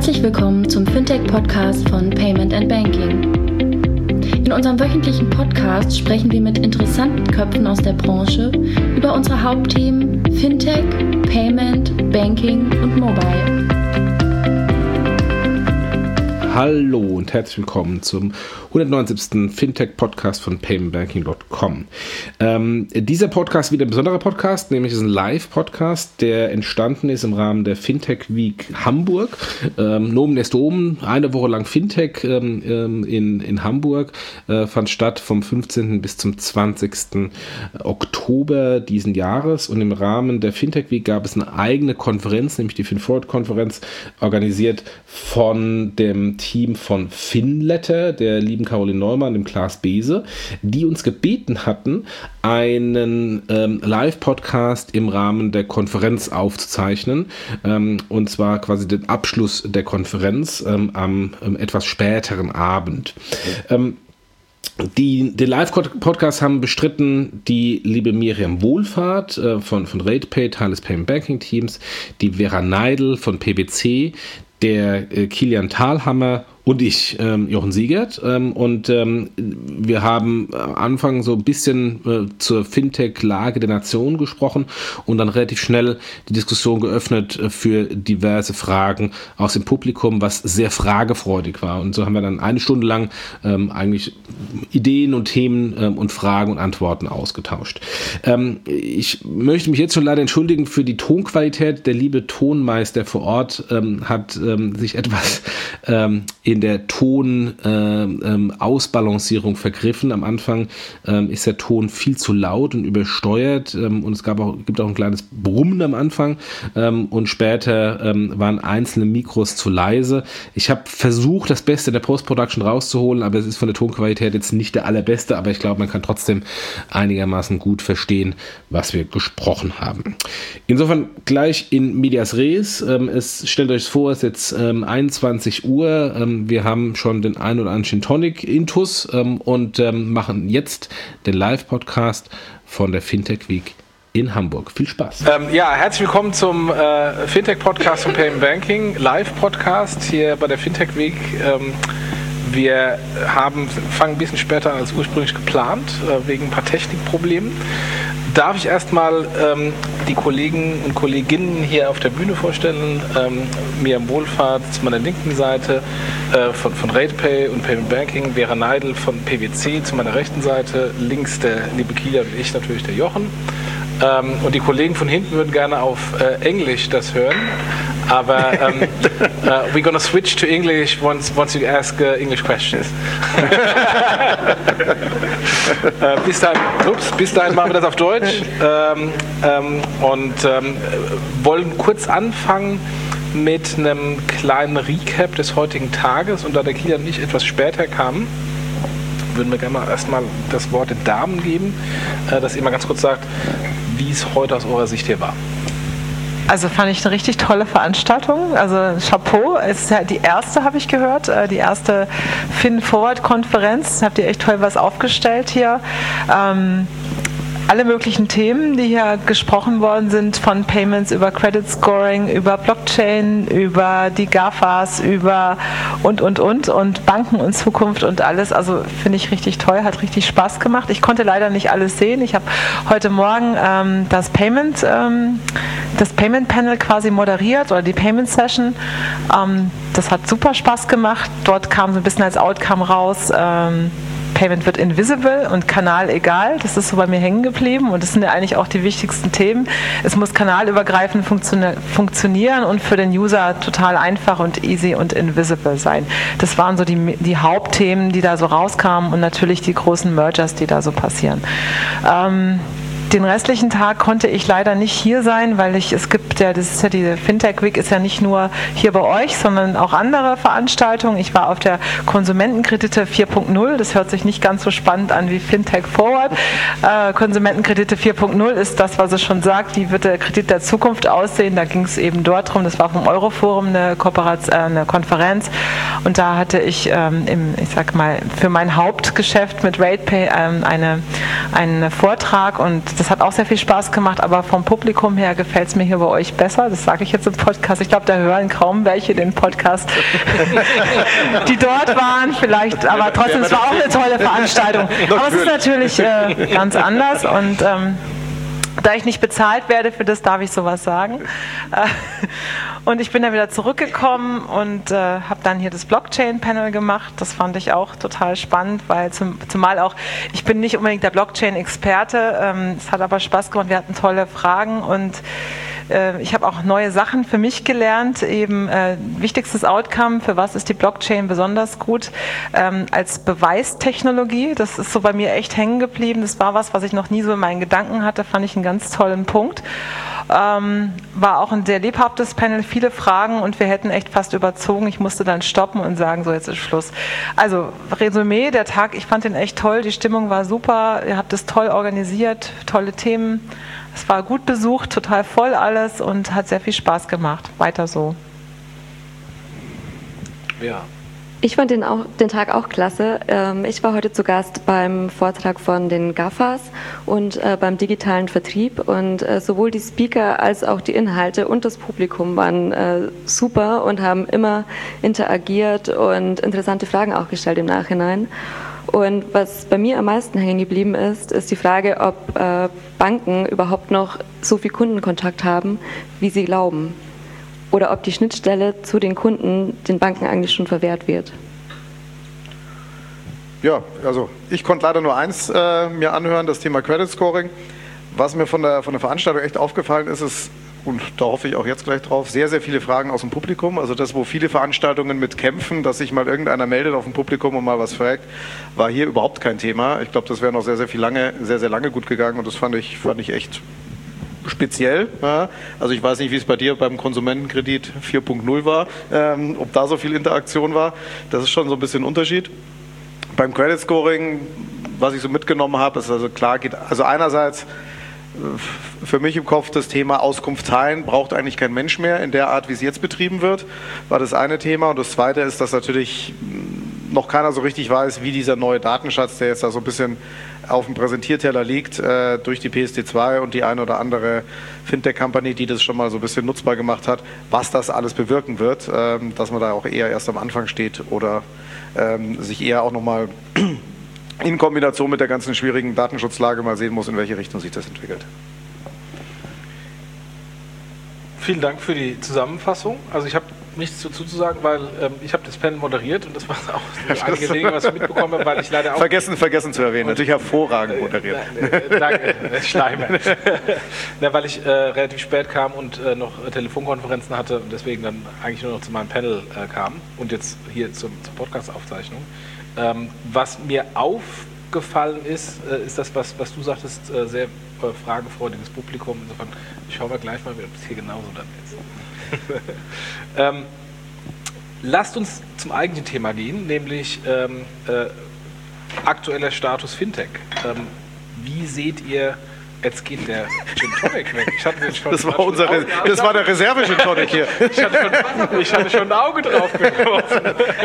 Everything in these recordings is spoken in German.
Herzlich willkommen zum Fintech-Podcast von Payment & Banking. In unserem wöchentlichen Podcast sprechen wir mit interessanten Köpfen aus der Branche über unsere Hauptthemen Fintech, Payment, Banking und Mobile. Hallo und herzlich willkommen zum 179. Fintech-Podcast von paymentbanking.com. Dieser Podcast ist wieder ein besonderer Podcast, nämlich ist ein Live-Podcast, der entstanden ist im Rahmen der Fintech Week Hamburg. Nomen est omen, eine Woche lang Fintech in Hamburg fand statt vom 15. bis zum 20. Oktober diesen Jahres, und im Rahmen der Fintech Week gab es eine eigene Konferenz, nämlich die FinForward-Konferenz, organisiert von dem Team von Finletter, der lieben Caroline Neumann, dem Klaas Bese, die uns gebeten hatten, einen Live-Podcast im Rahmen der Konferenz aufzuzeichnen, und zwar quasi den Abschluss der Konferenz am etwas späteren Abend. Den Live-Podcast haben bestritten die liebe Miriam Wohlfahrt von RatePay, Teil des Payment Banking Teams, die Vera Neidl von PwC, der Kilian Thalhammer und ich, Jochen Siegert. Wir haben am Anfang so ein bisschen zur Fintech-Lage der Nation gesprochen und dann relativ schnell die Diskussion geöffnet für diverse Fragen aus dem Publikum, was sehr fragefreudig war. Und so haben wir dann eine Stunde lang eigentlich Ideen und Themen und Fragen und Antworten ausgetauscht. Ich möchte mich jetzt schon leider entschuldigen für die Tonqualität. Der liebe Tonmeister vor Ort hat sich etwas in der Ton-Ausbalancierung vergriffen. Am Anfang ist der Ton viel zu laut und übersteuert, und es gibt auch ein kleines Brummen am Anfang, und später waren einzelne Mikros zu leise. Ich habe versucht, das Beste der Post-Production rauszuholen, aber es ist von der Tonqualität jetzt nicht der allerbeste, aber ich glaube, man kann trotzdem einigermaßen gut verstehen, was wir gesprochen haben. Insofern gleich in medias res. Stellt euch vor, es ist jetzt 21 Uhr. Wir haben schon den ein oder anderen Gin Tonic Intus und machen jetzt den Live-Podcast von der Fintech Week in Hamburg. Viel Spaß. Herzlich willkommen zum Fintech-Podcast von Payment Banking, Live-Podcast hier bei der Fintech Week. Wir fangen ein bisschen später als ursprünglich geplant, wegen ein paar Technikproblemen. Darf ich erstmal die Kollegen und Kolleginnen hier auf der Bühne vorstellen. Miriam Wohlfahrt zu meiner linken Seite, von RatePay und Payment Banking, Vera Neidl von PwC zu meiner rechten Seite, links der liebe Kilian und ich natürlich, der Jochen. Und die Kollegen von hinten würden gerne auf Englisch das hören, aber we're gonna switch to English once you ask English questions. Bis dahin machen wir das auf Deutsch wollen kurz anfangen mit einem kleinen Recap des heutigen Tages, und da der Kilian und ich etwas später kamen, würden wir gerne mal erstmal das Wort den Damen geben, dass ihr mal ganz kurz sagt, wie es heute aus eurer Sicht hier war. Also fand ich eine richtig tolle Veranstaltung, also Chapeau, es ist ja die erste, habe ich gehört, die erste FinForward-Konferenz, habt ihr echt toll was aufgestellt hier. Alle möglichen Themen, die hier gesprochen worden sind, von Payments über Credit Scoring, über Blockchain, über die GAFAs, über und Banken und Zukunft und alles. Also finde ich richtig toll, hat richtig Spaß gemacht. Ich konnte leider nicht alles sehen. Ich habe heute Morgen das Payment Panel quasi moderiert, oder die Payment Session. Das hat super Spaß gemacht. Dort kam so ein bisschen als Outcome raus, Payment wird invisible und Kanal egal. Das ist so bei mir hängen geblieben, und das sind ja eigentlich auch die wichtigsten Themen. Es muss kanalübergreifend funktionieren und für den User total einfach und easy und invisible sein. Das waren so die Hauptthemen, die da so rauskamen, und natürlich die großen Mergers, die da so passieren. Den restlichen Tag konnte ich leider nicht hier sein, weil diese Fintech Week ist ja nicht nur hier bei euch, sondern auch andere Veranstaltungen. Ich war auf der Konsumentenkredite 4.0, das hört sich nicht ganz so spannend an wie Fintech Forward. Konsumentenkredite 4.0 ist das, was es schon sagt, wie wird der Kredit der Zukunft aussehen. Da ging es eben dort drum, das war vom Euroforum eine Konferenz, und da hatte ich für mein Hauptgeschäft mit RatePay einen Vortrag, und das hat auch sehr viel Spaß gemacht, aber vom Publikum her gefällt es mir hier bei euch besser. Das sage ich jetzt im Podcast. Ich glaube, da hören kaum welche den Podcast, die dort waren vielleicht, aber trotzdem, es war auch eine tolle Veranstaltung. Aber es ist natürlich ganz anders und da ich nicht bezahlt werde für das, darf ich sowas sagen. Und ich bin dann wieder zurückgekommen und habe dann hier das Blockchain-Panel gemacht. Das fand ich auch total spannend, weil zumal auch, ich bin nicht unbedingt der Blockchain-Experte, es hat aber Spaß gemacht, wir hatten tolle Fragen und ich habe auch neue Sachen für mich gelernt, eben wichtigstes Outcome, für was ist die Blockchain besonders gut, als Beweistechnologie, das ist so bei mir echt hängen geblieben, das war was ich noch nie so in meinen Gedanken hatte, fand ich einen ganz tollen Punkt. War auch ein sehr lebhaftes Panel, viele Fragen und wir hätten echt fast überzogen. Ich musste dann stoppen und sagen, so jetzt ist Schluss. Also Resümee, der Tag, ich fand den echt toll, die Stimmung war super, ihr habt es toll organisiert, tolle Themen. Es war gut besucht, total voll alles und hat sehr viel Spaß gemacht. Weiter so. Ja. Ich fand den Tag auch klasse. Ich war heute zu Gast beim Vortrag von den GAFAs und beim digitalen Vertrieb und sowohl die Speaker als auch die Inhalte und das Publikum waren super und haben immer interagiert und interessante Fragen auch gestellt im Nachhinein. Und was bei mir am meisten hängen geblieben ist die Frage, ob Banken überhaupt noch so viel Kundenkontakt haben, wie sie glauben. Oder ob die Schnittstelle zu den Kunden den Banken eigentlich schon verwehrt wird. Ja, also ich konnte leider nur eins mir anhören, das Thema Credit Scoring. Was mir von der Veranstaltung echt aufgefallen ist, und da hoffe ich auch jetzt gleich drauf, sehr, sehr viele Fragen aus dem Publikum. Also das, wo viele Veranstaltungen mit kämpfen, dass sich mal irgendeiner meldet auf dem Publikum und mal was fragt, war hier überhaupt kein Thema. Ich glaube, das wäre noch sehr, sehr lange gut gegangen und das fand ich echt speziell. Ja. Also ich weiß nicht, wie es bei dir beim Konsumentenkredit 4.0 war, ob da so viel Interaktion war. Das ist schon so ein bisschen ein Unterschied. Beim Credit Scoring, was ich so mitgenommen habe, ist also klar, also einerseits für mich im Kopf das Thema Auskunft teilen braucht eigentlich kein Mensch mehr in der Art, wie es jetzt betrieben wird, war das eine Thema. Und das zweite ist, dass natürlich noch keiner so richtig weiß, wie dieser neue Datenschatz, der jetzt da so ein bisschen auf dem Präsentierteller liegt, durch die PSD2 und die eine oder andere Fintech-Company, die das schon mal so ein bisschen nutzbar gemacht hat, was das alles bewirken wird, dass man da auch eher erst am Anfang steht oder sich eher auch nochmal in Kombination mit der ganzen schwierigen Datenschutzlage mal sehen muss, in welche Richtung sich das entwickelt. Vielen Dank für die Zusammenfassung. Also ich habe nichts dazu zu sagen, weil ich habe das Panel moderiert und das war auch einige Dinge, was ich mitbekommen habe, weil ich leider auch... Vergessen zu erwähnen, natürlich hervorragend moderiert. Danke, Schleimer. Weil ich relativ spät kam und noch Telefonkonferenzen hatte und deswegen dann eigentlich nur noch zu meinem Panel kam und jetzt hier zur Podcast-Aufzeichnung. Was mir aufgefallen ist das, was du sagtest, sehr fragefreudiges Publikum. Insofern, ich schaue mal gleich mal, ob es hier genauso dann ist. Lasst uns zum eigentlichen Thema gehen, nämlich aktueller Status Fintech. Wie seht ihr, jetzt geht der Gin Tonic weg. Das war der Reserve-Gin Tonic hier. Ich hatte schon ein Auge drauf geworfen.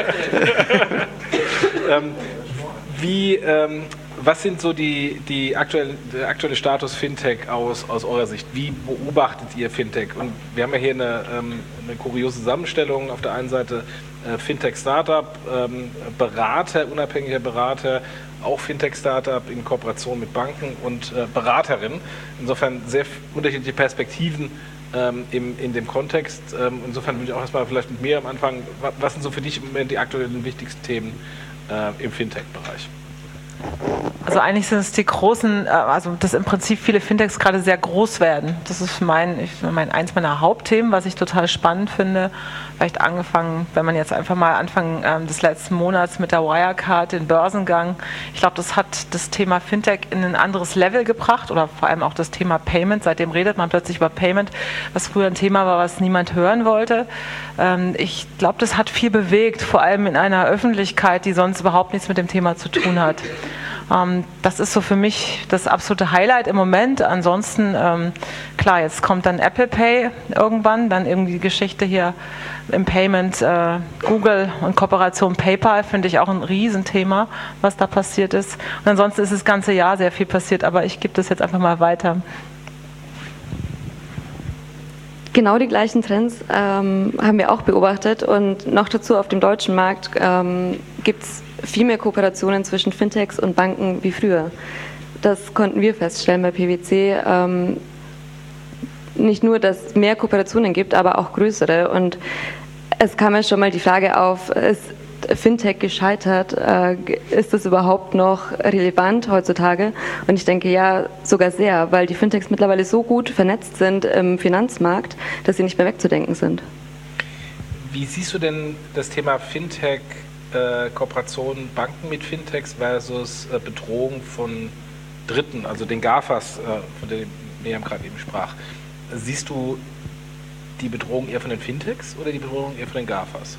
Was sind so der aktuelle Status Fintech aus eurer Sicht? Wie beobachtet ihr Fintech? Und wir haben ja hier eine kuriose Zusammenstellung. Auf der einen Seite Fintech-Startup, Berater, unabhängiger Berater, auch Fintech-Startup in Kooperation mit Banken und Beraterin. Insofern sehr unterschiedliche Perspektiven in dem Kontext. Insofern würde ich auch erstmal vielleicht mit mir am Anfang, was sind so für dich im Moment die aktuellen wichtigsten Themen im Fintech-Bereich? Also eigentlich sind es die großen, also dass im Prinzip viele Fintechs gerade sehr groß werden. Das ist eins meiner Hauptthemen, was ich total spannend finde. Vielleicht angefangen, wenn man jetzt einfach mal Anfang des letzten Monats mit der Wirecard, den Börsengang. Ich glaube, das hat das Thema Fintech in ein anderes Level gebracht oder vor allem auch das Thema Payment. Seitdem redet man plötzlich über Payment, was früher ein Thema war, was niemand hören wollte. Ich glaube, das hat viel bewegt, vor allem in einer Öffentlichkeit, die sonst überhaupt nichts mit dem Thema zu tun hat. Das ist so für mich das absolute Highlight im Moment. Ansonsten, klar, jetzt kommt dann Apple Pay irgendwann, dann irgendwie die Geschichte hier im Payment, Google und Kooperation PayPal, finde ich auch ein Riesenthema, was da passiert ist. Und ansonsten ist das ganze Jahr sehr viel passiert, aber ich gebe das jetzt einfach mal weiter. Genau die gleichen Trends haben wir auch beobachtet und noch dazu auf dem deutschen Markt gibt es viel mehr Kooperationen zwischen Fintechs und Banken wie früher. Das konnten wir feststellen bei PwC. Nicht nur, dass es mehr Kooperationen gibt, aber auch größere. Und es kam ja schon mal die Frage auf, ist Fintech gescheitert? Ist das überhaupt noch relevant heutzutage? Und ich denke ja, sogar sehr, weil die Fintechs mittlerweile so gut vernetzt sind im Finanzmarkt, dass sie nicht mehr wegzudenken sind. Wie siehst du denn das Thema Fintech, Kooperation Banken mit Fintechs versus Bedrohung von Dritten, also den GAFAs, von denen Miriam gerade eben sprach? Siehst du die Bedrohung eher von den Fintechs oder die Bedrohung eher von den GAFAs?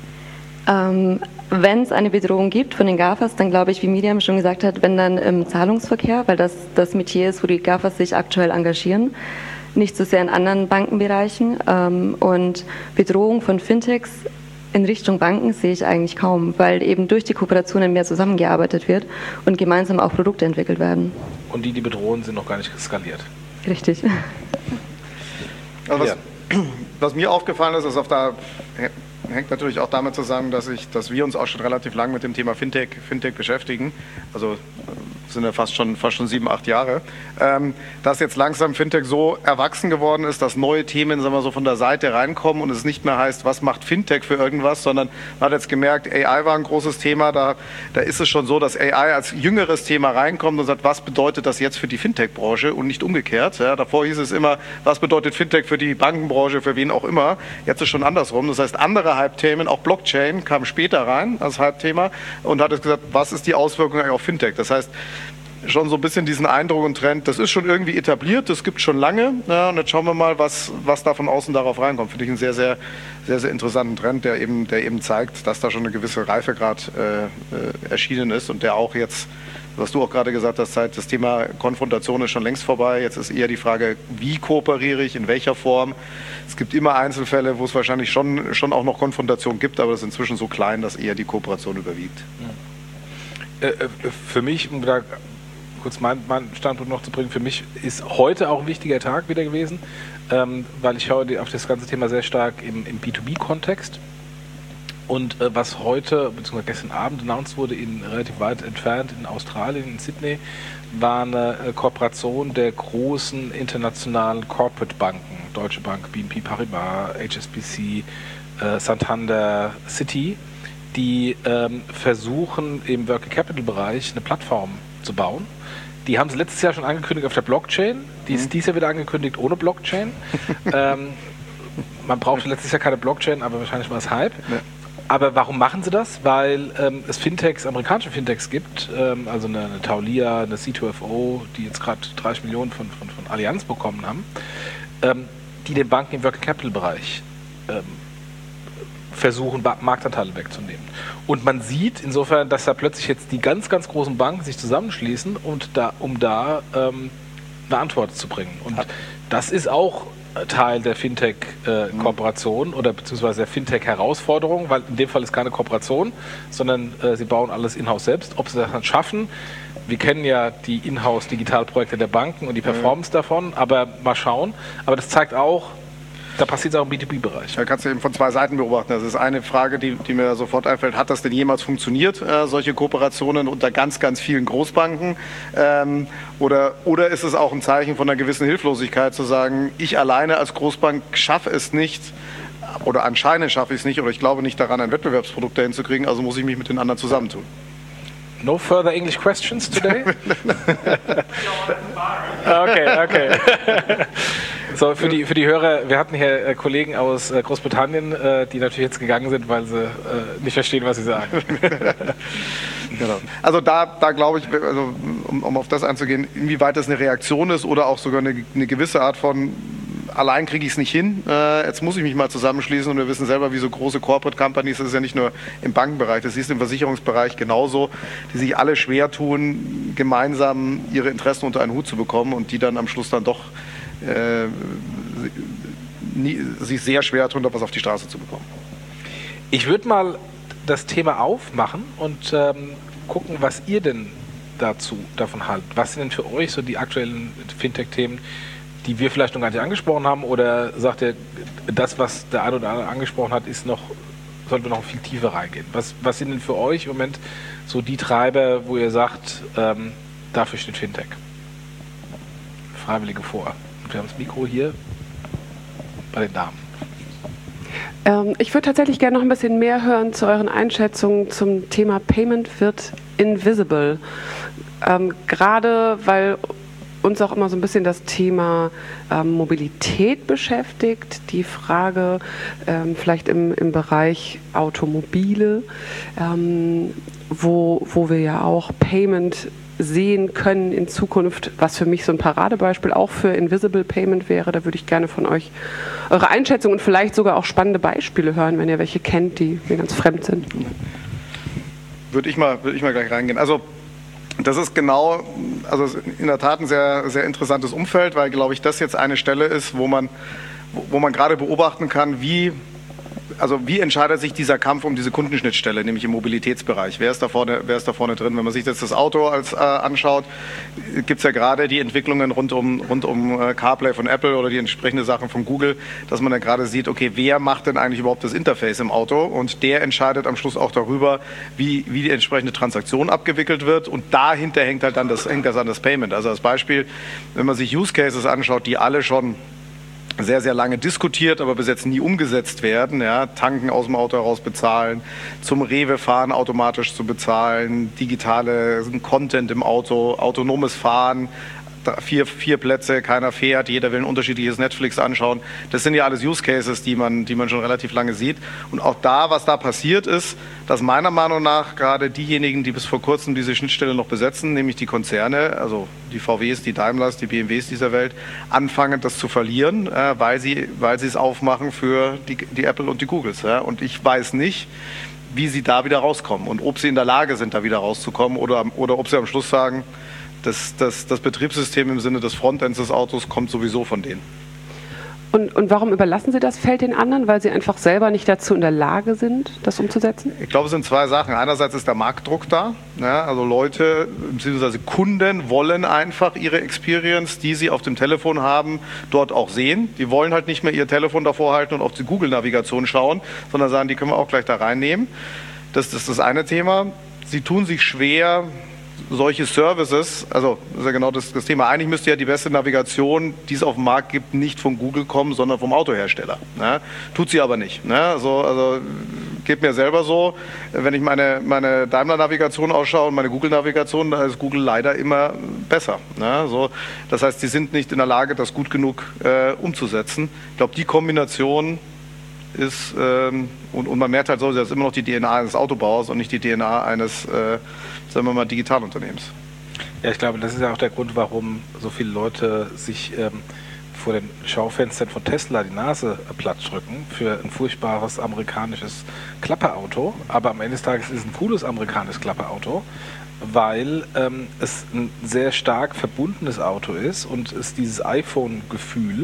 Wenn es eine Bedrohung gibt von den GAFAs, dann glaube ich, wie Miriam schon gesagt hat, wenn dann im Zahlungsverkehr, weil das Metier ist, wo die GAFAs sich aktuell engagieren, nicht so sehr in anderen Bankenbereichen. Und Bedrohung von Fintechs in Richtung Banken sehe ich eigentlich kaum, weil eben durch die Kooperationen mehr zusammengearbeitet wird und gemeinsam auch Produkte entwickelt werden. Und die bedrohen, sind noch gar nicht skaliert. Richtig. Also was mir aufgefallen ist, hängt natürlich auch damit zusammen, dass wir uns auch schon relativ lang mit dem Thema Fintech beschäftigen. Also sind ja fast schon 7, 8 Jahre. Dass jetzt langsam Fintech so erwachsen geworden ist, dass neue Themen, sagen wir so, von der Seite reinkommen und es nicht mehr heißt, was macht Fintech für irgendwas, sondern man hat jetzt gemerkt, AI war ein großes Thema. Da ist es schon so, dass AI als jüngeres Thema reinkommt und sagt, was bedeutet das jetzt für die Fintech-Branche und nicht umgekehrt. Ja, davor hieß es immer, was bedeutet Fintech für die Bankenbranche, für wen auch immer. Jetzt ist schon andersrum. Das heißt, andere Hype-Themen, auch Blockchain, kam später rein als Hype-Thema und hat jetzt gesagt, was ist die Auswirkung eigentlich auf Fintech? Das heißt, schon so ein bisschen diesen Eindruck und Trend, das ist schon irgendwie etabliert, das gibt es schon lange. Ja, und jetzt schauen wir mal, was da von außen darauf reinkommt. Finde ich einen sehr, sehr, sehr, sehr interessanten Trend, der eben zeigt, dass da schon eine gewisse Reifegrad erschienen ist und der auch jetzt, was du auch gerade gesagt hast, das Thema Konfrontation ist schon längst vorbei. Jetzt ist eher die Frage, wie kooperiere ich, in welcher Form. Es gibt immer Einzelfälle, wo es wahrscheinlich schon auch noch Konfrontation gibt, aber das ist inzwischen so klein, dass eher die Kooperation überwiegt. Für mich, um da kurz meinen Standpunkt noch zu bringen, für mich ist heute auch ein wichtiger Tag wieder gewesen, weil ich schaue auf das ganze Thema sehr stark im B2B-Kontext. Und was heute, beziehungsweise gestern Abend announced wurde, relativ weit entfernt in Australien, in Sydney, war eine Kooperation der großen internationalen Corporate-Banken, Deutsche Bank, BNP Paribas, HSBC, Santander, Citi, die versuchen im Working Capital-Bereich eine Plattform zu bauen. Die haben es letztes Jahr schon angekündigt auf der Blockchain. Die ist dieses Jahr wieder angekündigt ohne Blockchain. Man brauchte letztes Jahr keine Blockchain, aber wahrscheinlich war es Hype. Ja. Aber warum machen sie das? Weil es Fintechs, amerikanische Fintechs gibt, also eine Taulia, eine C2FO, die jetzt gerade 30 Millionen von Allianz bekommen haben, die den Banken im Working Capital Bereich versuchen, Marktanteile wegzunehmen. Und man sieht insofern, dass da plötzlich jetzt die ganz, ganz großen Banken sich zusammenschließen, um da eine Antwort zu bringen. Und das ist auch Teil der Fintech-Kooperation oder beziehungsweise der Fintech-Herausforderung, weil in dem Fall ist keine Kooperation, sondern sie bauen alles in-house selbst. Ob sie das dann schaffen, wir kennen ja die In-house-Digitalprojekte der Banken und die Performance davon, aber mal schauen. Aber das zeigt auch, da passiert es auch im B2B-Bereich. Da kannst du eben von zwei Seiten beobachten. Das ist eine Frage, die mir sofort einfällt. Hat das denn jemals funktioniert, solche Kooperationen unter ganz, ganz vielen Großbanken? Oder ist es auch ein Zeichen von einer gewissen Hilflosigkeit, zu sagen, ich alleine als Großbank schaffe es nicht, oder anscheinend schaffe ich es nicht, oder ich glaube nicht daran, ein Wettbewerbsprodukt dahin zu kriegen, also muss ich mich mit den anderen zusammentun. No further English questions today? Okay. So, für die Hörer, wir hatten hier Kollegen aus Großbritannien, die natürlich jetzt gegangen sind, weil sie nicht verstehen, was sie sagen. Genau. Also da glaube ich, also, um auf das einzugehen, inwieweit das eine Reaktion ist oder auch sogar eine gewisse Art von allein kriege ich es nicht hin, jetzt muss ich mich mal zusammenschließen und wir wissen selber, wie so große Corporate Companies, das ist ja nicht nur im Bankenbereich, das ist im Versicherungsbereich genauso, die sich alle schwer tun, gemeinsam ihre Interessen unter einen Hut zu bekommen und die dann am Schluss dann doch sich sehr schwer tun, da was auf die Straße zu bekommen. Ich würde mal das Thema aufmachen und gucken, was ihr denn davon haltet. Was sind denn für euch so die aktuellen Fintech-Themen, die wir vielleicht noch gar nicht angesprochen haben, oder sagt ihr, das, was der eine oder andere angesprochen hat, sollten wir noch viel tiefer reingehen? Was sind denn für euch im Moment so die Treiber, wo ihr sagt, dafür steht Fintech? Freiwillige vor. Und wir haben das Mikro hier bei den Damen. Ich würde tatsächlich gerne noch ein bisschen mehr hören zu euren Einschätzungen zum Thema Payment wird invisible. Gerade weil uns auch immer so ein bisschen das Thema Mobilität beschäftigt, die Frage vielleicht im Bereich Automobile, wo wir ja auch Payment sehen können in Zukunft, was für mich so ein Paradebeispiel auch für Invisible Payment wäre. Da würde ich gerne von euch eure Einschätzung und vielleicht sogar auch spannende Beispiele hören, wenn ihr welche kennt, die mir ganz fremd sind. Würde ich mal gleich reingehen. Also das ist in der Tat ein sehr, sehr interessantes Umfeld, weil, glaube ich, das jetzt eine Stelle ist, wo man gerade beobachten kann, wie entscheidet sich dieser Kampf um diese Kundenschnittstelle, nämlich im Mobilitätsbereich? Wer ist da vorne drin? Wenn man sich jetzt das Auto anschaut, gibt es ja gerade die Entwicklungen rund um CarPlay von Apple oder die entsprechende Sachen von Google, dass man dann gerade sieht, okay, wer macht denn eigentlich überhaupt das Interface im Auto? Und der entscheidet am Schluss auch darüber, wie die entsprechende Transaktion abgewickelt wird. Und dahinter hängt dann das Payment. Also als Beispiel, wenn man sich Use Cases anschaut, die alle schon sehr, sehr lange diskutiert, aber bis jetzt nie umgesetzt werden. Ja, tanken aus dem Auto heraus bezahlen, zum Rewe fahren automatisch zu bezahlen, digitale Content im Auto, autonomes Fahren, vier Plätze, keiner fährt, jeder will ein unterschiedliches Netflix anschauen. Das sind ja alles Use Cases, die man schon relativ lange sieht. Und auch was da passiert ist, dass meiner Meinung nach gerade diejenigen, die bis vor kurzem diese Schnittstelle noch besetzen, nämlich die Konzerne, also die VWs, die Daimlers, die BMWs dieser Welt, anfangen, das zu verlieren, weil sie es aufmachen für die Apple und die Googles. Ja. Und ich weiß nicht, wie sie da wieder rauskommen und ob sie in der Lage sind, da wieder rauszukommen oder ob sie am Schluss sagen, das Betriebssystem im Sinne des Frontends des Autos kommt sowieso von denen. Und warum überlassen Sie das Feld den anderen? Weil Sie einfach selber nicht dazu in der Lage sind, das umzusetzen? Ich glaube, es sind zwei Sachen. Einerseits ist der Marktdruck da. Ja, also Leute bzw. Kunden wollen einfach ihre Experience, die sie auf dem Telefon haben, dort auch sehen. Die wollen halt nicht mehr ihr Telefon davor halten und auf die Google-Navigation schauen, sondern sagen, die können wir auch gleich da reinnehmen. Das ist das eine Thema. Sie tun sich schwer, solche Services, also das ist ja genau das Thema, eigentlich müsste ja die beste Navigation, die es auf dem Markt gibt, nicht von Google kommen, sondern vom Autohersteller. Ne? Tut sie aber nicht. Ne? Also geht mir selber so, wenn ich meine Daimler-Navigation ausschaue und meine Google-Navigation, da ist Google leider immer besser. Ne? So, das heißt, sie sind nicht in der Lage, das gut genug umzusetzen. Ich glaube, die Kombination ist, und man merkt halt so, das ist immer noch die DNA eines Autobauers und nicht die DNA eines, sagen wir mal, Digitalunternehmens. Ja, ich glaube, das ist ja auch der Grund, warum so viele Leute sich vor den Schaufenstern von Tesla die Nase platt drücken für ein furchtbares amerikanisches Klapperauto. Aber am Ende des Tages ist es ein cooles amerikanisches Klapperauto, weil es ein sehr stark verbundenes Auto ist und es dieses iPhone-Gefühl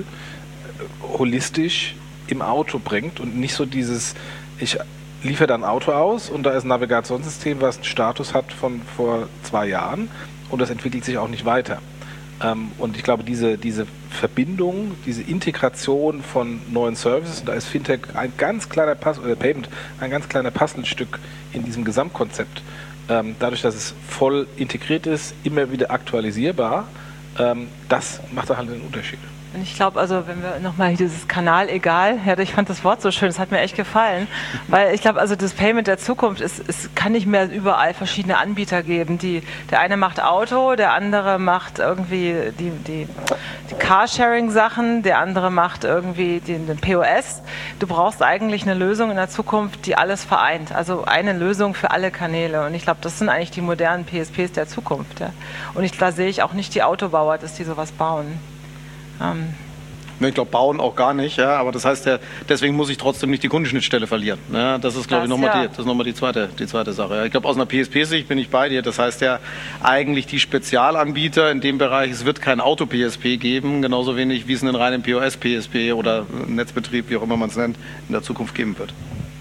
holistisch im Auto bringt und nicht so dieses, ich liefere dann ein Auto aus und da ist ein Navigationssystem, was einen Status hat von vor 2 Jahren und das entwickelt sich auch nicht weiter. Und ich glaube, diese Verbindung, diese Integration von neuen Services, und da ist Fintech ein ganz kleiner Payment, ein ganz kleiner Puzzlestück in diesem Gesamtkonzept. Dadurch, dass es voll integriert ist, immer wieder aktualisierbar, das macht da halt einen Unterschied. Und ich glaube, also wenn wir nochmal dieses Kanal egal, ja, ich fand das Wort so schön, das hat mir echt gefallen, weil ich glaube, also das Payment der Zukunft, es kann nicht mehr überall verschiedene Anbieter geben. Der eine macht Auto, der andere macht irgendwie die Carsharing-Sachen, der andere macht irgendwie den POS. Du brauchst eigentlich eine Lösung in der Zukunft, die alles vereint. Also eine Lösung für alle Kanäle. Und ich glaube, das sind eigentlich die modernen PSPs der Zukunft. Ja. Und da sehe ich auch nicht die Autobauer, dass die sowas bauen. Ich glaube, bauen auch gar nicht, ja, aber das heißt ja, deswegen muss ich trotzdem nicht die Kundenschnittstelle verlieren. Ja, das ist, glaube ich, nochmal die zweite Sache. Ja. Ich glaube, aus einer PSP-Sicht bin ich bei dir. Das heißt ja, eigentlich die Spezialanbieter in dem Bereich, es wird kein Auto-PSP geben, genauso wenig wie es einen reinen POS-PSP oder Netzbetrieb, wie auch immer man es nennt, in der Zukunft geben wird.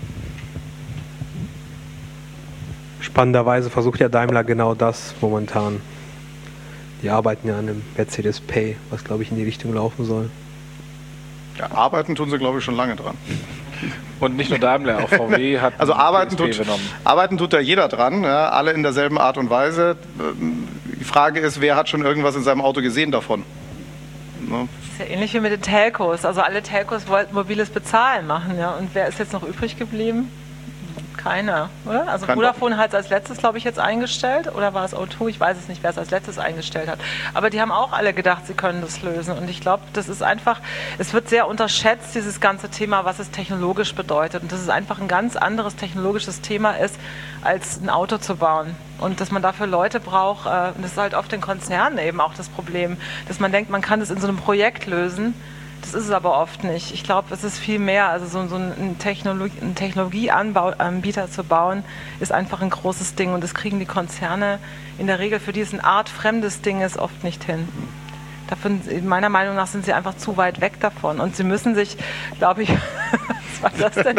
Spannenderweise versucht ja Daimler genau das momentan. Die arbeiten ja an einem Mercedes Pay, was, glaube ich, in die Richtung laufen soll. Ja, arbeiten tun sie, glaube ich, schon lange dran. Und nicht nur Daimler, auch VW hat also arbeiten tut da jeder dran, ja, alle in derselben Art und Weise. Die Frage ist, wer hat schon irgendwas in seinem Auto gesehen davon? Ne? Das ist ja ähnlich wie mit den Telcos. Also alle Telcos wollten mobiles Bezahlen machen. Ja? Und wer ist jetzt noch übrig geblieben? Keiner, oder? Also Vodafone hat es als letztes, glaube ich, jetzt eingestellt. Oder war es O2? Ich weiß es nicht, wer es als letztes eingestellt hat. Aber die haben auch alle gedacht, sie können das lösen. Und ich glaube, das ist einfach, es wird sehr unterschätzt, dieses ganze Thema, was es technologisch bedeutet. Und dass es einfach ein ganz anderes technologisches Thema ist, als ein Auto zu bauen. Und dass man dafür Leute braucht, und das ist halt oft in Konzernen eben auch das Problem, dass man denkt, man kann das in so einem Projekt lösen. Das ist es aber oft nicht. Ich glaube, es ist viel mehr. Also so einen Technologieanbieter zu bauen, ist einfach ein großes Ding. Und das kriegen die Konzerne in der Regel für diesen Art fremdes Ding ist oft nicht hin. Dafür, meiner Meinung nach sind sie einfach zu weit weg davon. Und sie müssen sich, glaube ich, was war das denn?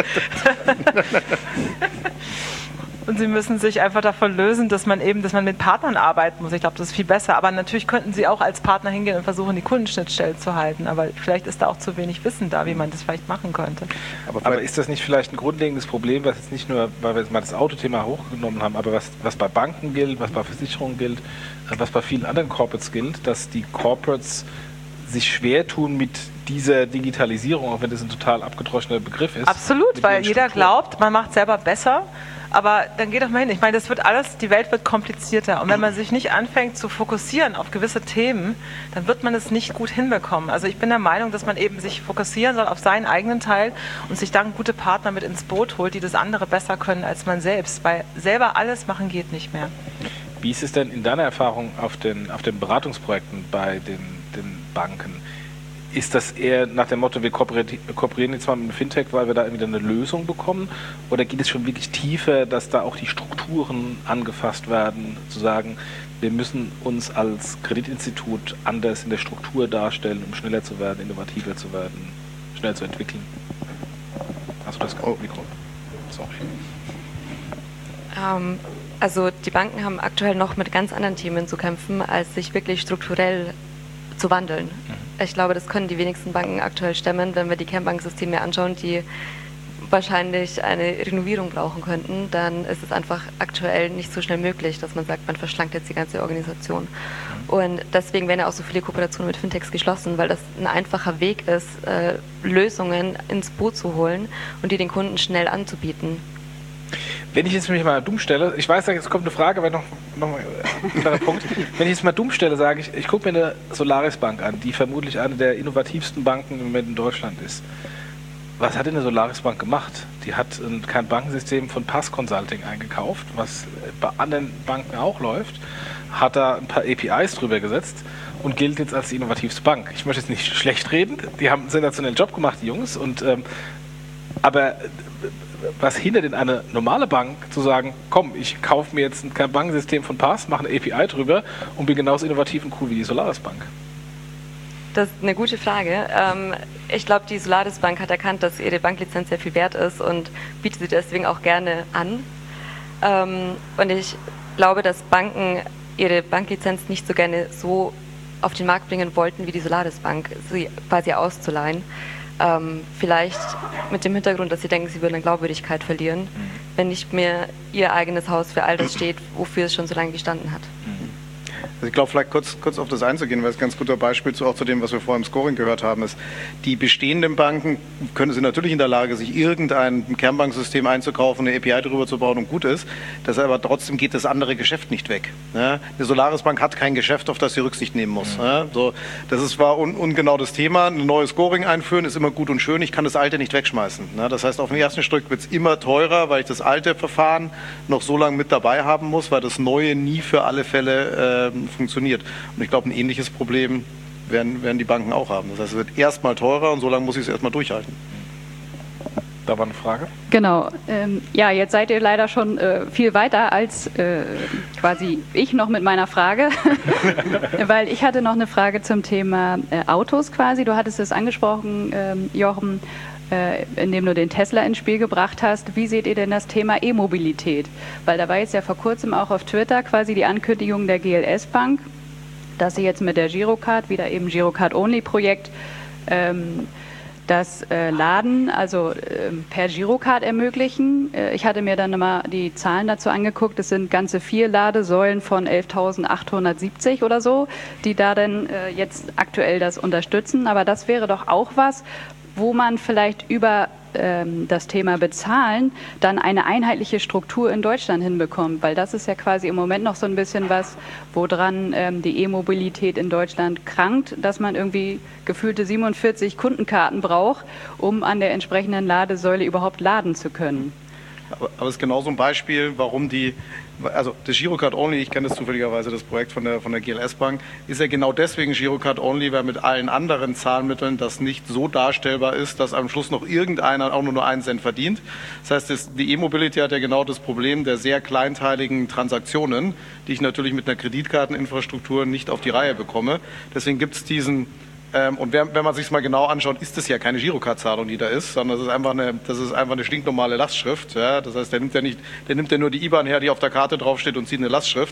Und sie müssen sich einfach davon lösen, dass man mit Partnern arbeiten muss. Ich glaube, das ist viel besser. Aber natürlich könnten sie auch als Partner hingehen und versuchen, die Kundenschnittstelle zu halten. Aber vielleicht ist da auch zu wenig Wissen da, wie man das vielleicht machen könnte. Aber ist das nicht vielleicht ein grundlegendes Problem, was jetzt nicht nur, weil wir jetzt mal das Autothema hochgenommen haben, aber was bei Banken gilt, was bei Versicherungen gilt, was bei vielen anderen Corporates gilt, dass die Corporates sich schwer tun mit dieser Digitalisierung, auch wenn das ein total abgedroschener Begriff ist. Absolut, weil jeder glaubt, man macht selber besser. Aber dann geht doch mal hin. Ich meine, das wird alles, die Welt wird komplizierter. Und wenn man sich nicht anfängt zu fokussieren auf gewisse Themen, dann wird man es nicht gut hinbekommen. Also ich bin der Meinung, dass man eben sich fokussieren soll auf seinen eigenen Teil und sich dann gute Partner mit ins Boot holt, die das andere besser können als man selbst. Weil selber alles machen geht nicht mehr. Wie ist es denn in deiner Erfahrung auf den Beratungsprojekten bei den Banken? Ist das eher nach dem Motto, wir kooperieren jetzt mal mit dem Fintech, weil wir da wieder eine Lösung bekommen? Oder geht es schon wirklich tiefer, dass da auch die Strukturen angefasst werden, zu sagen, wir müssen uns als Kreditinstitut anders in der Struktur darstellen, um schneller zu werden, innovativer zu werden, schneller zu entwickeln? Hast du das Mikro? Sorry. Also die Banken haben aktuell noch mit ganz anderen Themen zu kämpfen, als sich wirklich strukturell zu wandeln. Ich glaube, das können die wenigsten Banken aktuell stemmen, wenn wir die Kernbanksysteme anschauen, die wahrscheinlich eine Renovierung brauchen könnten, dann ist es einfach aktuell nicht so schnell möglich, dass man sagt, man verschlankt jetzt die ganze Organisation. Und deswegen werden ja auch so viele Kooperationen mit Fintechs geschlossen, weil das ein einfacher Weg ist, Lösungen ins Boot zu holen und die den Kunden schnell anzubieten. Wenn ich jetzt mich mal dumm stelle, ich weiß, jetzt kommt eine Frage, aber noch ein anderer Punkt. Wenn ich jetzt mal dumm stelle, sage ich gucke mir eine Solaris Bank an, die vermutlich eine der innovativsten Banken im Moment in Deutschland ist. Was hat denn eine Solaris Bank gemacht? Die hat kein Bankensystem von Pass Consulting eingekauft, was bei anderen Banken auch läuft, hat da ein paar APIs drüber gesetzt und gilt jetzt als die innovativste Bank. Ich möchte jetzt nicht schlecht reden, die haben einen sensationellen Job gemacht, die Jungs, aber was hindert denn eine normale Bank zu sagen, komm, ich kaufe mir jetzt kein Bankensystem von Pass, mache eine API drüber und bin genauso innovativ und cool wie die Solaris Bank? Das ist eine gute Frage. Ich glaube, die Solaris Bank hat erkannt, dass ihre Banklizenz sehr viel wert ist und bietet sie deswegen auch gerne an. Und ich glaube, dass Banken ihre Banklizenz nicht so gerne so auf den Markt bringen wollten wie die Solaris Bank, sie quasi auszuleihen. Vielleicht mit dem Hintergrund, dass sie denken, sie würden an Glaubwürdigkeit verlieren, wenn nicht mehr ihr eigenes Haus für all das steht, wofür es schon so lange gestanden hat. Also ich glaube, vielleicht kurz auf das einzugehen, weil es ein ganz guter Beispiel auch zu dem, was wir vorher im Scoring gehört haben, ist, die bestehenden Banken sind natürlich in der Lage, sich irgendein Kernbanksystem einzukaufen, eine API drüber zu bauen und gut ist. Das aber trotzdem geht das andere Geschäft nicht weg. Ja? Die Solaris Bank hat kein Geschäft, auf das sie Rücksicht nehmen muss. Ja? So, das ist zwar ungenau das Thema. Ein neues Scoring einführen ist immer gut und schön. Ich kann das alte nicht wegschmeißen. Ja? Das heißt, auf den ersten Stück wird es immer teurer, weil ich das alte Verfahren noch so lange mit dabei haben muss, weil das neue nie für alle Fälle funktioniert. Und ich glaube, ein ähnliches Problem werden die Banken auch haben. Das heißt, es wird erstmal teurer und so lange muss ich es erstmal durchhalten. Da war eine Frage. Genau. Ja, jetzt seid ihr leider schon viel weiter als quasi ich noch mit meiner Frage, weil ich hatte noch eine Frage zum Thema Autos quasi. Du hattest es angesprochen, Jochen, indem du den Tesla ins Spiel gebracht hast. Wie seht ihr denn das Thema E-Mobilität? Weil da war jetzt ja vor kurzem auch auf Twitter quasi die Ankündigung der GLS Bank, dass sie jetzt mit der Girocard, wieder eben Girocard-Only-Projekt, das Laden, also per Girocard ermöglichen. Ich hatte mir dann mal die Zahlen dazu angeguckt. Es sind ganze 4 Ladesäulen von 11.870 oder so, die da dann jetzt aktuell das unterstützen. Aber das wäre doch auch was, wo man vielleicht über das Thema Bezahlen dann eine einheitliche Struktur in Deutschland hinbekommt, weil das ist ja quasi im Moment noch so ein bisschen was, woran die E-Mobilität in Deutschland krankt, dass man irgendwie gefühlte 47 Kundenkarten braucht, um an der entsprechenden Ladesäule überhaupt laden zu können. Aber es ist genau so ein Beispiel, warum also das Girocard Only, ich kenne das zufälligerweise, das Projekt von der GLS Bank, ist ja genau deswegen Girocard Only, weil mit allen anderen Zahlmitteln das nicht so darstellbar ist, dass am Schluss noch irgendeiner auch nur 1 Cent verdient. Das heißt, die E-Mobility hat ja genau das Problem der sehr kleinteiligen Transaktionen, die ich natürlich mit einer Kreditkarteninfrastruktur nicht auf die Reihe bekomme. Deswegen gibt es diesen und wenn man sich es mal genau anschaut, ist das ja keine Girocard-Zahlung, die da ist, sondern das ist einfach eine stinknormale Lastschrift. Ja? Das heißt, der nimmt ja nur die IBAN her, die auf der Karte draufsteht und zieht eine Lastschrift.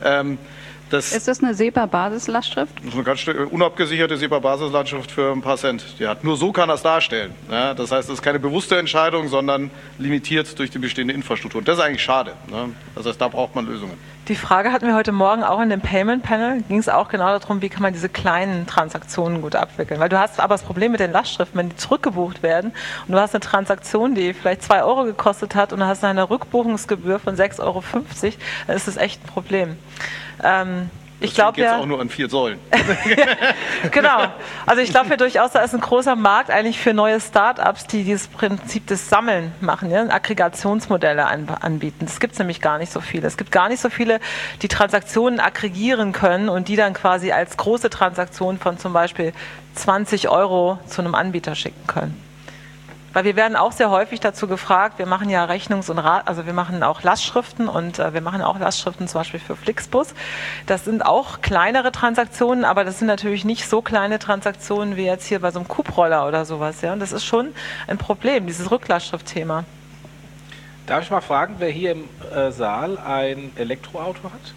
Ist das eine SEPA-Basislastschrift? Das ist eine ganz unabgesicherte SEPA-Basislastschrift für ein paar Cent. Nur so kann das darstellen. Ja? Das heißt, es ist keine bewusste Entscheidung, sondern limitiert durch die bestehende Infrastruktur. Und das ist eigentlich schade. Ne? Das heißt, da braucht man Lösungen. Die Frage hatten wir heute Morgen auch in dem Payment Panel. Ging es auch genau darum, wie kann man diese kleinen Transaktionen gut abwickeln. Weil du hast aber das Problem mit den Lastschriften, wenn die zurückgebucht werden und du hast eine Transaktion, die vielleicht 2 Euro gekostet hat und du hast eine Rückbuchungsgebühr von 6,50 Euro, dann ist das echt ein Problem. Ich glaube ja auch nur an 4 Säulen. Genau. Also ich glaube ja durchaus, da ist ein großer Markt eigentlich für neue Start-ups, die dieses Prinzip des Sammeln machen, ja? Aggregationsmodelle anbieten. Das gibt es nämlich gar nicht so viele. Es gibt gar nicht so viele, die Transaktionen aggregieren können und die dann quasi als große Transaktion von zum Beispiel 20 Euro zu einem Anbieter schicken können. Weil wir werden auch sehr häufig dazu gefragt, wir machen ja also wir machen auch Lastschriften und wir machen auch Lastschriften zum Beispiel für Flixbus. Das sind auch kleinere Transaktionen, aber das sind natürlich nicht so kleine Transaktionen wie jetzt hier bei so einem Kuproller oder sowas. Ja? Und das ist schon ein Problem, dieses Rücklastschriftthema. Darf ich mal fragen, wer hier im Saal ein Elektroauto hat?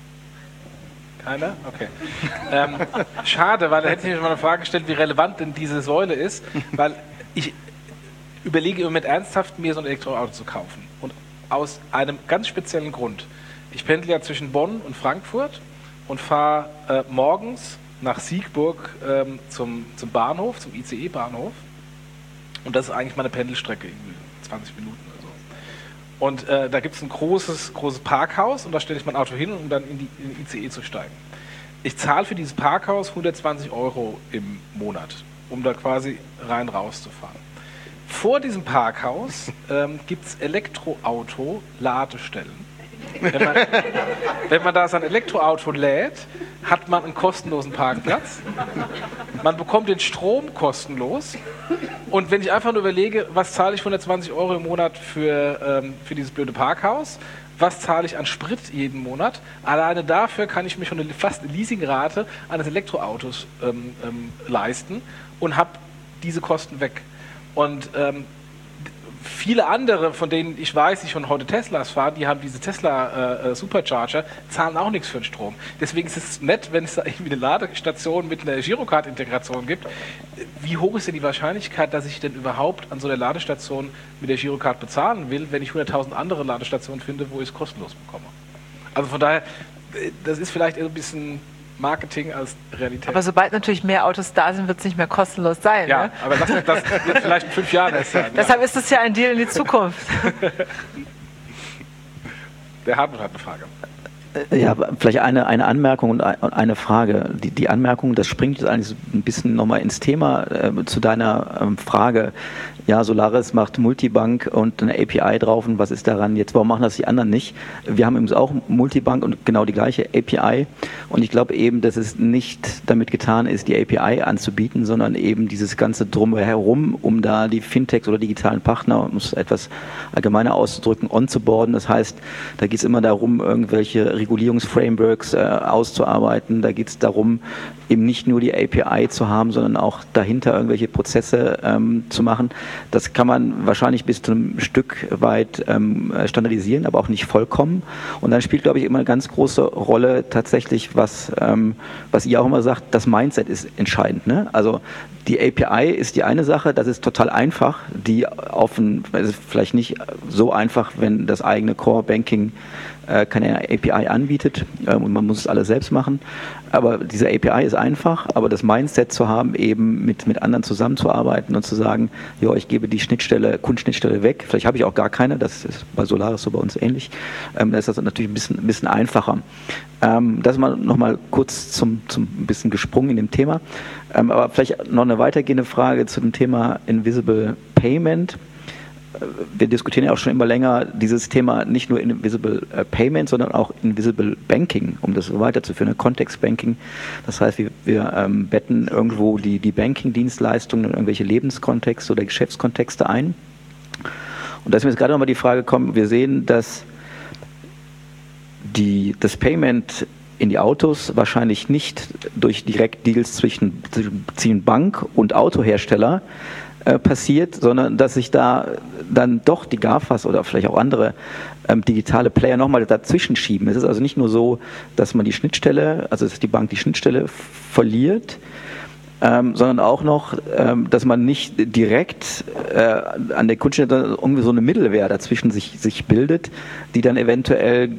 Keiner? Okay. Schade, weil da hätte ich mir mal eine Frage gestellt, wie relevant denn diese Säule ist, weil ich überlege im Moment ernsthaft, mir so ein Elektroauto zu kaufen. Und aus einem ganz speziellen Grund. Ich pendle ja zwischen Bonn und Frankfurt und fahre morgens nach Siegburg zum Bahnhof, zum ICE-Bahnhof. Und das ist eigentlich meine Pendelstrecke, irgendwie 20 Minuten oder so. Und da gibt es ein großes Parkhaus und da stelle ich mein Auto hin, um dann in den ICE zu steigen. Ich zahle für dieses Parkhaus 120 Euro im Monat, um da quasi raus zu fahren. Vor diesem Parkhaus gibt es Elektroauto-Ladestellen. Wenn man da sein Elektroauto lädt, hat man einen kostenlosen Parkplatz. Man bekommt den Strom kostenlos. Und wenn ich einfach nur überlege, was zahle ich 120 Euro im Monat für dieses blöde Parkhaus, was zahle ich an Sprit jeden Monat, alleine dafür kann ich mir schon fast eine Leasingrate eines Elektroautos leisten und habe diese Kosten weg. Und viele andere, von denen ich weiß, die schon heute Teslas fahren, die haben diese Tesla Supercharger, zahlen auch nichts für den Strom. Deswegen ist es nett, wenn es da irgendwie eine Ladestation mit einer Girocard-Integration gibt. Wie hoch ist denn die Wahrscheinlichkeit, dass ich denn überhaupt an so einer Ladestation mit der Girocard bezahlen will, wenn ich 100.000 andere Ladestationen finde, wo ich es kostenlos bekomme? Also von daher, das ist vielleicht ein bisschen Marketing als Realität. Aber sobald natürlich mehr Autos da sind, wird es nicht mehr kostenlos sein. Ja, ne? aber das wird vielleicht in 5 Jahren erst sein. Deshalb ist es ja ein Deal in die Zukunft. Der Hartmut hat eine Frage. Ja, vielleicht eine Anmerkung und eine Frage. Die Anmerkung, das springt jetzt eigentlich ein bisschen nochmal ins Thema zu deiner Frage. Ja, Solaris macht Multibank und eine API drauf und was ist daran jetzt? Warum machen das die anderen nicht? Wir haben eben auch Multibank und genau die gleiche API und ich glaube eben, dass es nicht damit getan ist, die API anzubieten, sondern eben dieses ganze Drumherum, um da die Fintechs oder digitalen Partner, um es etwas allgemeiner auszudrücken, onzuboarden. Das heißt, da geht es immer darum, irgendwelche Regulierungsframeworks auszuarbeiten. Da geht es darum, eben nicht nur die API zu haben, sondern auch dahinter irgendwelche Prozesse zu machen. Das kann man wahrscheinlich bis zu einem Stück weit standardisieren, aber auch nicht vollkommen. Und dann spielt, glaube ich, immer eine ganz große Rolle tatsächlich, was ihr auch immer sagt, das Mindset ist entscheidend. Ne? Also die API ist die eine Sache, das ist total einfach, es ist vielleicht nicht so einfach, wenn das eigene Core Banking keine API anbietet und man muss es alles selbst machen. Aber diese API ist einfach, aber das Mindset zu haben, eben mit anderen zusammenzuarbeiten und zu sagen, ja, ich gebe die Kundenschnittstelle weg, vielleicht habe ich auch gar keine, das ist bei Solaris so bei uns ähnlich, da ist das natürlich ein bisschen einfacher. Das ist mal nochmal kurz zum bisschen gesprungen in dem Thema, aber vielleicht noch eine weitergehende Frage zu dem Thema Invisible Payment. Wir diskutieren ja auch schon immer länger dieses Thema nicht nur Invisible Payment, sondern auch Invisible Banking, um das weiterzuführen, Context Banking. Das heißt, wir betten irgendwo die Banking-Dienstleistungen in irgendwelche Lebenskontexte oder Geschäftskontexte ein. Und da ist mir jetzt gerade nochmal die Frage gekommen, wir sehen, dass das Payment in die Autos wahrscheinlich nicht durch Direktdeals zwischen Bank und Autohersteller passiert, sondern dass sich da dann doch die GAFAs oder vielleicht auch andere digitale Player nochmal dazwischen schieben. Es ist also nicht nur so, dass man dass die Bank die Schnittstelle verliert, sondern auch noch, dass man nicht direkt an der Kundenstelle irgendwie so eine Mittelwehr dazwischen sich bildet, die dann eventuell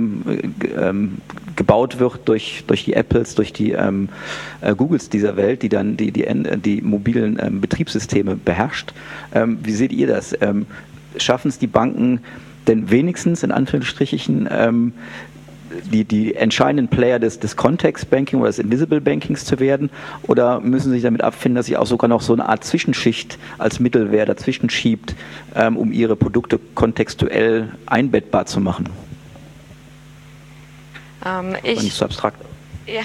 gebaut wird durch die Apples, durch die Googles dieser Welt, die dann die mobilen Betriebssysteme beherrscht. Wie seht ihr das? Schaffen es die Banken denn wenigstens in Anführungsstrichen die entscheidenden Player des Context-Banking oder des Invisible Bankings zu werden, oder müssen Sie sich damit abfinden, dass sich auch sogar noch so eine Art Zwischenschicht als Mittelwehr dazwischen schiebt, um Ihre Produkte kontextuell einbettbar zu machen? Nicht so abstrakt. Ja,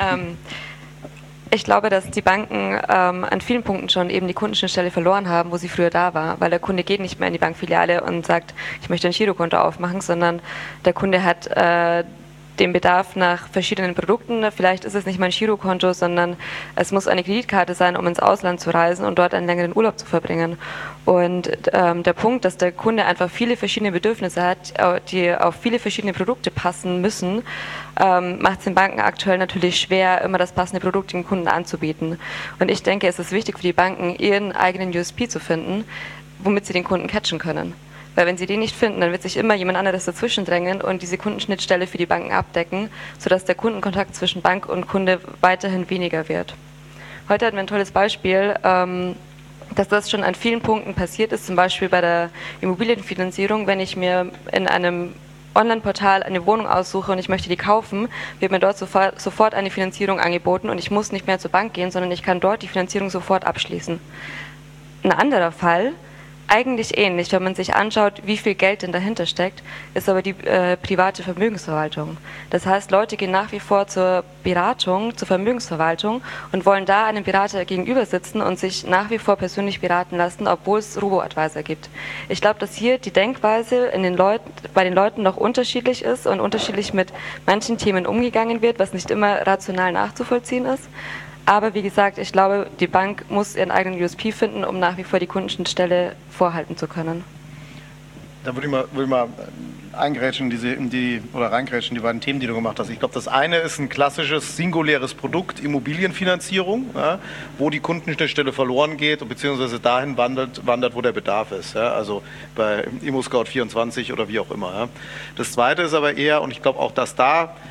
ich glaube, dass die Banken an vielen Punkten schon eben die Kundenschnittstelle verloren haben, wo sie früher da war, weil der Kunde geht nicht mehr in die Bankfiliale und sagt, ich möchte ein Girokonto aufmachen, sondern der Kunde hat den Bedarf nach verschiedenen Produkten. Vielleicht ist es nicht mal ein Girokonto, sondern es muss eine Kreditkarte sein, um ins Ausland zu reisen und dort einen längeren Urlaub zu verbringen. Und der Punkt, dass der Kunde einfach viele verschiedene Bedürfnisse hat, die auf viele verschiedene Produkte passen müssen, macht es den Banken aktuell natürlich schwer, immer das passende Produkt dem Kunden anzubieten. Und ich denke, es ist wichtig für die Banken, ihren eigenen USP zu finden, womit sie den Kunden catchen können. Weil wenn sie den nicht finden, dann wird sich immer jemand anderes dazwischen drängen und diese Kundenschnittstelle für die Banken abdecken, sodass der Kundenkontakt zwischen Bank und Kunde weiterhin weniger wird. Heute hatten wir ein tolles Beispiel, dass das schon an vielen Punkten passiert ist, zum Beispiel bei der Immobilienfinanzierung. Wenn ich mir in einem Online-Portal eine Wohnung aussuche und ich möchte die kaufen, wird mir dort sofort eine Finanzierung angeboten und ich muss nicht mehr zur Bank gehen, sondern ich kann dort die Finanzierung sofort abschließen. Ein anderer Fall, eigentlich ähnlich, wenn man sich anschaut, wie viel Geld denn dahinter steckt, ist aber die private Vermögensverwaltung. Das heißt, Leute gehen nach wie vor zur Beratung, zur Vermögensverwaltung und wollen da einem Berater gegenüber sitzen und sich nach wie vor persönlich beraten lassen, obwohl es Robo-Advisor gibt. Ich glaube, dass hier die Denkweise bei den Leuten noch unterschiedlich ist und unterschiedlich mit manchen Themen umgegangen wird, was nicht immer rational nachzuvollziehen ist. Aber wie gesagt, ich glaube, die Bank muss ihren eigenen USP finden, um nach wie vor die Kundenschnittstelle vorhalten zu können. Da würde ich mal reingrätschen in die beiden Themen, die du gemacht hast. Ich glaube, das eine ist ein klassisches, singuläres Produkt, Immobilienfinanzierung, ja, wo die Kundenschnittstelle verloren geht, beziehungsweise dahin wandert, wo der Bedarf ist. Ja, also bei ImmoScout24 oder wie auch immer. Ja. Das zweite ist aber eher, und ich glaube auch, dass da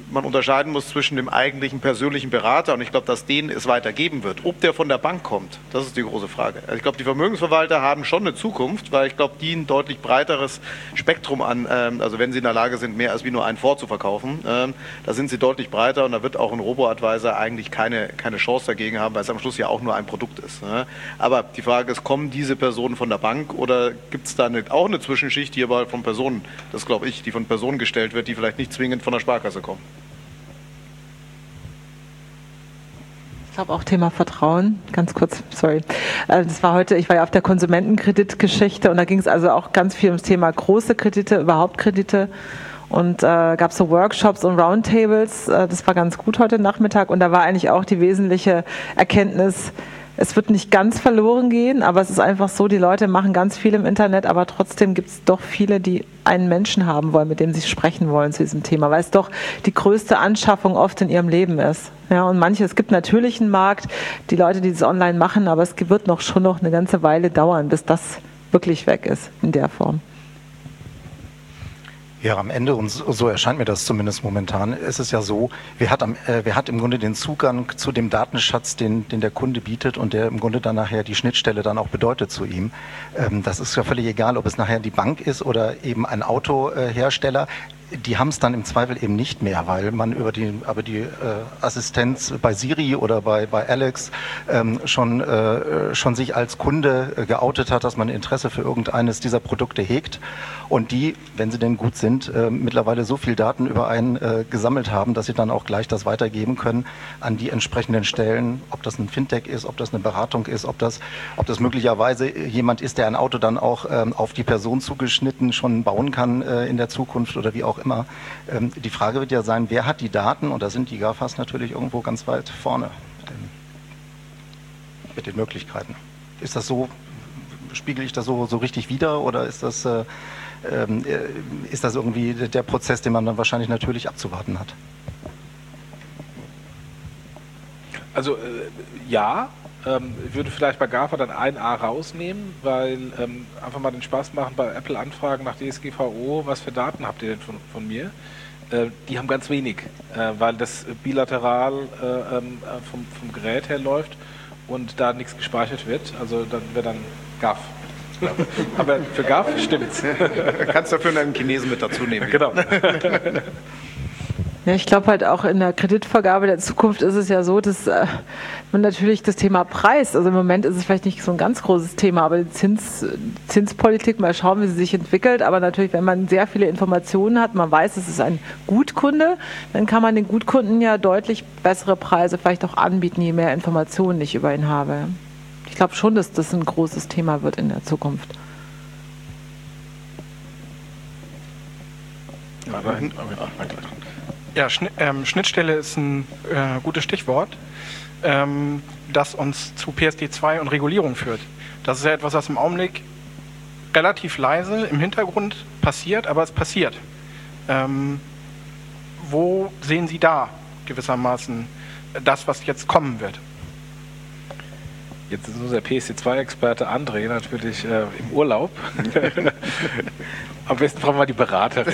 man unterscheiden muss zwischen dem eigentlichen persönlichen Berater und ich glaube, dass denen es weitergeben wird. Ob der von der Bank kommt, das ist die große Frage. Also ich glaube, die Vermögensverwalter haben schon eine Zukunft, weil ich glaube, die ein deutlich breiteres Spektrum an, also wenn sie in der Lage sind, mehr als wie nur einen Fonds zu verkaufen, da sind sie deutlich breiter und da wird auch ein Robo-Advisor eigentlich keine Chance dagegen haben, weil es am Schluss ja auch nur ein Produkt ist. Aber die Frage ist, kommen diese Personen von der Bank oder gibt es da auch eine Zwischenschicht, die aber von Personen, das glaube ich, die von Personen gestellt wird, die vielleicht nicht zwingend von der Sparkasse kommen? Ich glaube auch Thema Vertrauen, ganz kurz, sorry. Das war heute, ich war ja auf der Konsumentenkreditgeschichte und da ging es also auch ganz viel ums Thema große Kredite, überhaupt Kredite. Und gab es so Workshops und Roundtables, das war ganz gut heute Nachmittag und da war eigentlich auch die wesentliche Erkenntnis, es wird nicht ganz verloren gehen, aber es ist einfach so, die Leute machen ganz viel im Internet, aber trotzdem gibt es doch viele, die einen Menschen haben wollen, mit dem sie sprechen wollen zu diesem Thema, weil es doch die größte Anschaffung oft in ihrem Leben ist. Ja, und es gibt natürlich einen Markt, die Leute, die das online machen, aber es wird schon noch eine ganze Weile dauern, bis das wirklich weg ist in der Form. Ja, am Ende, und so erscheint mir das zumindest momentan, ist es ja so, wer hat im Grunde den Zugang zu dem Datenschatz, den der Kunde bietet und der im Grunde dann nachher die Schnittstelle dann auch bedeutet zu ihm. Das ist ja völlig egal, ob es nachher die Bank ist oder eben ein Autohersteller. Die haben es dann im Zweifel eben nicht mehr, weil man über die Assistenz bei Siri oder bei Alex schon sich als Kunde geoutet hat, dass man Interesse für irgendeines dieser Produkte hegt und die, wenn sie denn gut sind, mittlerweile so viel Daten über einen gesammelt haben, dass sie dann auch gleich das weitergeben können an die entsprechenden Stellen, ob das ein Fintech ist, ob das eine Beratung ist, ob das möglicherweise jemand ist, der ein Auto dann auch auf die Person zugeschnitten schon bauen kann in der Zukunft oder wie auch immer. Die Frage wird ja sein, wer hat die Daten? Und da sind die GAFAs natürlich irgendwo ganz weit vorne mit den Möglichkeiten. Ist das so, spiegel ich das so richtig wider oder ist das irgendwie der Prozess, den man dann wahrscheinlich natürlich abzuwarten hat? Also ja, ich würde vielleicht bei GAFA dann ein A rausnehmen, weil einfach mal den Spaß machen, bei Apple anfragen nach DSGVO, was für Daten habt ihr denn von mir? Die haben ganz wenig, weil das bilateral vom Gerät her läuft und da nichts gespeichert wird. Also dann wäre dann GAF. Aber für GAF stimmt's. Kannst dafür einen Chinesen mit dazu nehmen. Genau. Ja, ich glaube halt auch in der Kreditvergabe der Zukunft ist es ja so, dass man natürlich das Thema Preis, also im Moment ist es vielleicht nicht so ein ganz großes Thema, aber die Zinspolitik, mal schauen, wie sie sich entwickelt, aber natürlich, wenn man sehr viele Informationen hat, man weiß, es ist ein Gutkunde, dann kann man den Gutkunden ja deutlich bessere Preise vielleicht auch anbieten, je mehr Informationen ich über ihn habe. Ich glaube schon, dass das ein großes Thema wird in der Zukunft. Ja, Schnittstelle ist ein gutes Stichwort, das uns zu PSD2 und Regulierung führt. Das ist ja etwas, was im Augenblick relativ leise im Hintergrund passiert, aber es passiert. Wo sehen Sie da gewissermaßen das, was jetzt kommen wird? Jetzt ist unser PSD2-Experte André natürlich im Urlaub. Am besten fragen wir mal die Beraterin.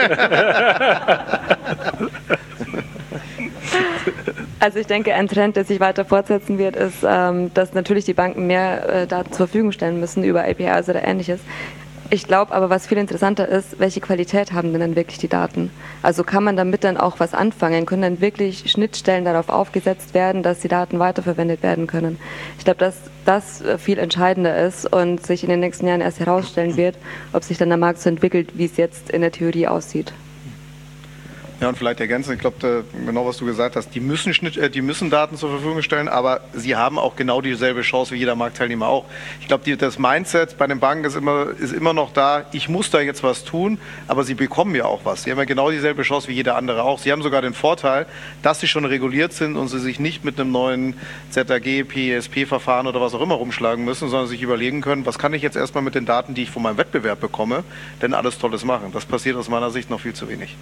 Also ich denke, ein Trend, der sich weiter fortsetzen wird, ist, dass natürlich die Banken mehr Daten zur Verfügung stellen müssen über APIs oder Ähnliches. Ich glaube aber, was viel interessanter ist, welche Qualität haben denn dann wirklich die Daten? Also kann man damit dann auch was anfangen? Können dann wirklich Schnittstellen darauf aufgesetzt werden, dass die Daten weiterverwendet werden können? Ich glaube, dass das viel entscheidender ist und sich in den nächsten Jahren erst herausstellen wird, ob sich dann der Markt so entwickelt, wie es jetzt in der Theorie aussieht. Ja, und vielleicht ergänzen, ich glaube, genau was du gesagt hast, die müssen Daten zur Verfügung stellen, aber sie haben auch genau dieselbe Chance wie jeder Marktteilnehmer auch. Ich glaube, das Mindset bei den Banken ist immer noch da, ich muss da jetzt was tun, aber sie bekommen ja auch was. Sie haben ja genau dieselbe Chance wie jeder andere auch. Sie haben sogar den Vorteil, dass sie schon reguliert sind und sie sich nicht mit einem neuen ZAG, PSP-Verfahren oder was auch immer rumschlagen müssen, sondern sich überlegen können, was kann ich jetzt erstmal mit den Daten, die ich von meinem Wettbewerb bekomme, denn alles Tolles machen. Das passiert aus meiner Sicht noch viel zu wenig.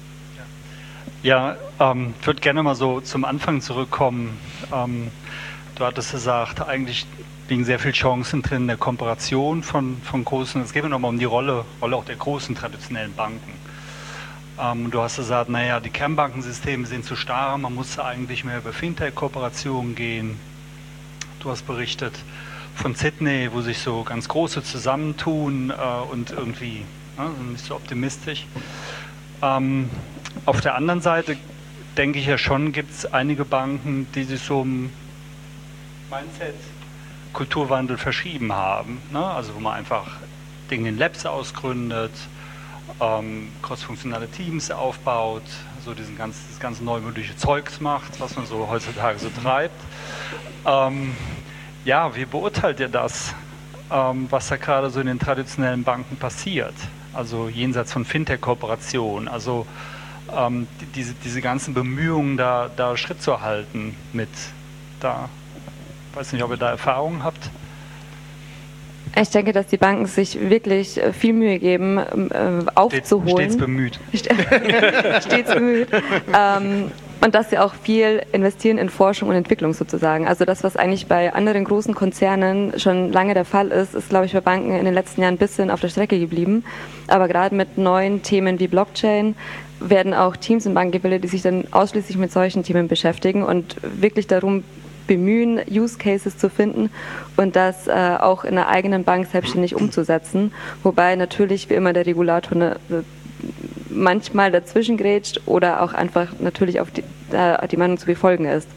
Ja, ich würde gerne mal so zum Anfang zurückkommen. Du hattest gesagt, eigentlich liegen sehr viele Chancen drin in der Kooperation von großen, es geht mir nochmal um die Rolle auch der großen traditionellen Banken. Du hast gesagt, naja, die Kernbankensysteme sind zu starr, man muss eigentlich mehr über Fintech-Kooperationen gehen. Du hast berichtet von Sydney, wo sich so ganz große zusammentun und irgendwie nicht so optimistisch. Auf der anderen Seite denke ich ja schon, gibt es einige Banken, die sich so im Mindset Kulturwandel verschrieben haben. Ne? Also wo man einfach Dinge in Labs ausgründet, crossfunktionale Teams aufbaut, so das ganze neumodische Zeugs macht, was man so heutzutage so treibt. Ja, wie beurteilt ihr das, was da gerade so in den traditionellen Banken passiert? Also jenseits von Fintech-Kooperationen, also diese ganzen Bemühungen, da Schritt zu halten mit da. Ich weiß nicht, ob ihr da Erfahrungen habt. Ich denke, dass die Banken sich wirklich viel Mühe geben, aufzuholen. Stets bemüht. Stets bemüht. Und dass sie auch viel investieren in Forschung und Entwicklung sozusagen. Also das, was eigentlich bei anderen großen Konzernen schon lange der Fall ist, ist, glaube ich, bei Banken in den letzten Jahren ein bisschen auf der Strecke geblieben. Aber gerade mit neuen Themen wie Blockchain werden auch Teams in Banken gebildet, die sich dann ausschließlich mit solchen Themen beschäftigen und wirklich darum bemühen, Use Cases zu finden und das auch in der eigenen Bank selbstständig umzusetzen. Wobei natürlich wie immer der Regulator manchmal dazwischen grätscht oder auch einfach natürlich auf die Meinung zu befolgen ist.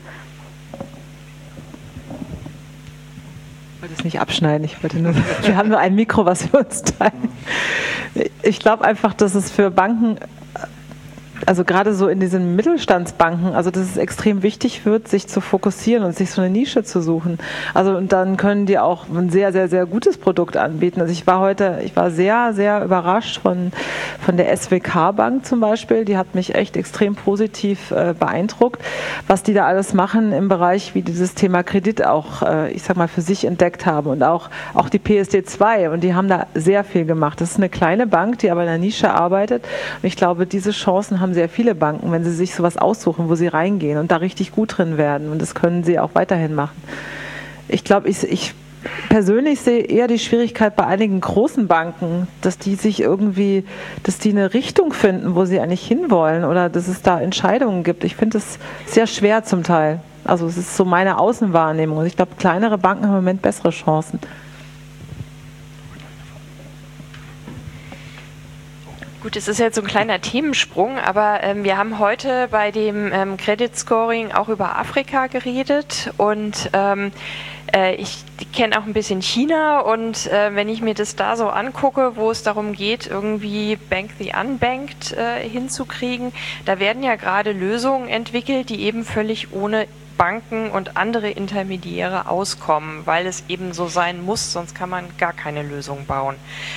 Ich wollte es nicht abschneiden, wir haben nur ein Mikro, was wir uns teilen. Ich glaube einfach, dass es für Banken, also gerade so in diesen Mittelstandsbanken, also dass es extrem wichtig wird, sich zu fokussieren und sich so eine Nische zu suchen. Also und dann können die auch ein sehr, sehr, sehr gutes Produkt anbieten. Also ich war sehr, sehr überrascht von der SWK Bank zum Beispiel. Die hat mich echt extrem positiv beeindruckt, was die da alles machen im Bereich, wie dieses Thema Kredit auch, ich sag mal, für sich entdeckt haben und auch die PSD2. Und die haben da sehr viel gemacht. Das ist eine kleine Bank, die aber in einer Nische arbeitet. Und ich glaube, diese Chancen haben sehr viele Banken, wenn sie sich sowas aussuchen, wo sie reingehen und da richtig gut drin werden. Und das können sie auch weiterhin machen. Ich glaube, ich persönlich sehe eher die Schwierigkeit bei einigen großen Banken, dass die eine Richtung finden, wo sie eigentlich hinwollen oder dass es da Entscheidungen gibt. Ich finde es sehr schwer zum Teil. Also es ist so meine Außenwahrnehmung. Und ich glaube, kleinere Banken haben im Moment bessere Chancen. Gut, es ist jetzt so ein kleiner Themensprung, aber wir haben heute bei dem Credit Scoring auch über Afrika geredet und ich kenne auch ein bisschen China und wenn ich mir das da so angucke, wo es darum geht, irgendwie Bank the Unbanked hinzukriegen, da werden ja gerade Lösungen entwickelt, die eben völlig ohne Banken und andere Intermediäre auskommen, weil es eben so sein muss, sonst kann man gar keine Lösung bauen.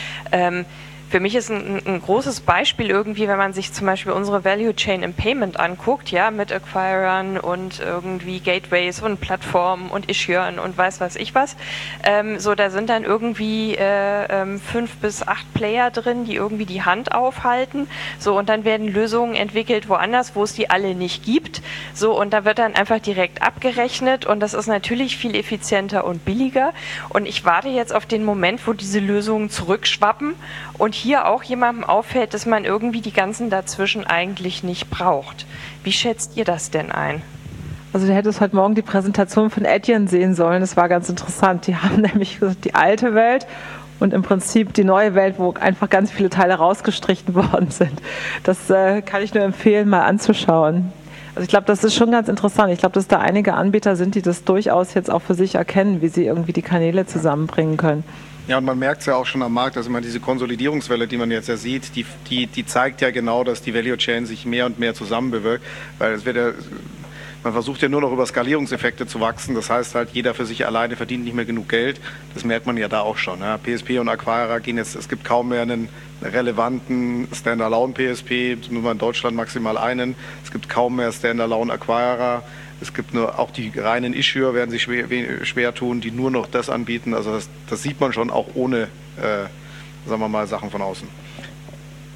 Für mich ist ein großes Beispiel irgendwie, wenn man sich zum Beispiel unsere Value Chain im Payment anguckt, ja, mit Acquirern und irgendwie Gateways und Plattformen und Issuern und weiß ich was. So, da sind dann irgendwie 5 bis 8 Player drin, die irgendwie die Hand aufhalten. So, und dann werden Lösungen entwickelt woanders, wo es die alle nicht gibt. So, und da wird dann einfach direkt abgerechnet und das ist natürlich viel effizienter und billiger. Und ich warte jetzt auf den Moment, wo diese Lösungen zurückschwappen und hier auch jemandem auffällt, dass man irgendwie die ganzen dazwischen eigentlich nicht braucht. Wie schätzt ihr das denn ein? Also du hättest heute Morgen die Präsentation von Adyen sehen sollen, das war ganz interessant. Die haben nämlich gesagt, die alte Welt und im Prinzip die neue Welt, wo einfach ganz viele Teile rausgestrichen worden sind. Das kann ich nur empfehlen, mal anzuschauen. Also ich glaube, das ist schon ganz interessant. Ich glaube, dass da einige Anbieter sind, die das durchaus jetzt auch für sich erkennen, wie sie irgendwie die Kanäle zusammenbringen können. Ja, und man merkt es ja auch schon am Markt, also diese Konsolidierungswelle, die man jetzt ja sieht, die zeigt ja genau, dass die Value Chain sich mehr und mehr zusammenbewirkt, weil es wird ja, man versucht ja nur noch über Skalierungseffekte zu wachsen, das heißt halt, jeder für sich alleine verdient nicht mehr genug Geld, das merkt man ja da auch schon. Ja. PSP und Acquirer gehen jetzt, es gibt kaum mehr einen relevanten Standalone PSP, nur in Deutschland maximal einen, es gibt kaum mehr Standalone Acquirer. Es gibt nur auch die reinen Issuer werden sich schwer tun, die nur noch das anbieten. Also das sieht man schon auch ohne, sagen wir mal, Sachen von außen.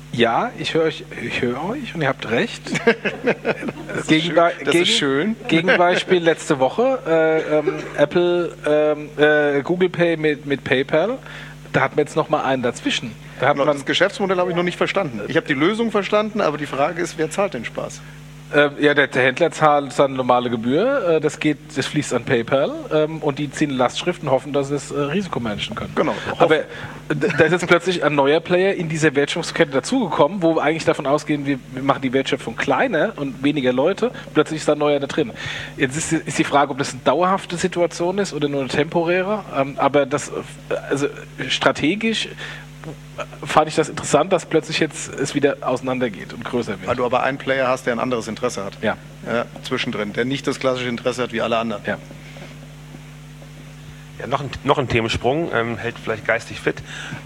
Ja, ich höre euch und ihr habt recht. Das ist schön. Gegenbeispiel letzte Woche, Apple, Google Pay mit PayPal, da hat man jetzt noch mal einen dazwischen. Das Geschäftsmodell habe ich noch nicht verstanden. Ich habe die Lösung verstanden, aber die Frage ist, wer zahlt den Spaß? Ja, der Händler zahlt seine normale Gebühr, das fließt an PayPal und die ziehen Lastschrift und hoffen, dass sie das Risiko managen können. Genau. Aber da ist jetzt plötzlich ein neuer Player in dieser Wertschöpfungskette dazugekommen, wo wir eigentlich davon ausgehen, wir machen die Wertschöpfung kleiner und weniger Leute, plötzlich ist da ein neuer da drin. Jetzt ist die Frage, ob das eine dauerhafte Situation ist oder nur eine temporäre, aber also strategisch fand ich das interessant, dass plötzlich jetzt es wieder auseinandergeht und größer wird. Weil du aber einen Player hast, der ein anderes Interesse hat. Ja. Zwischendrin, der nicht das klassische Interesse hat wie alle anderen. Ja. Ja, noch ein Themensprung, hält vielleicht geistig fit.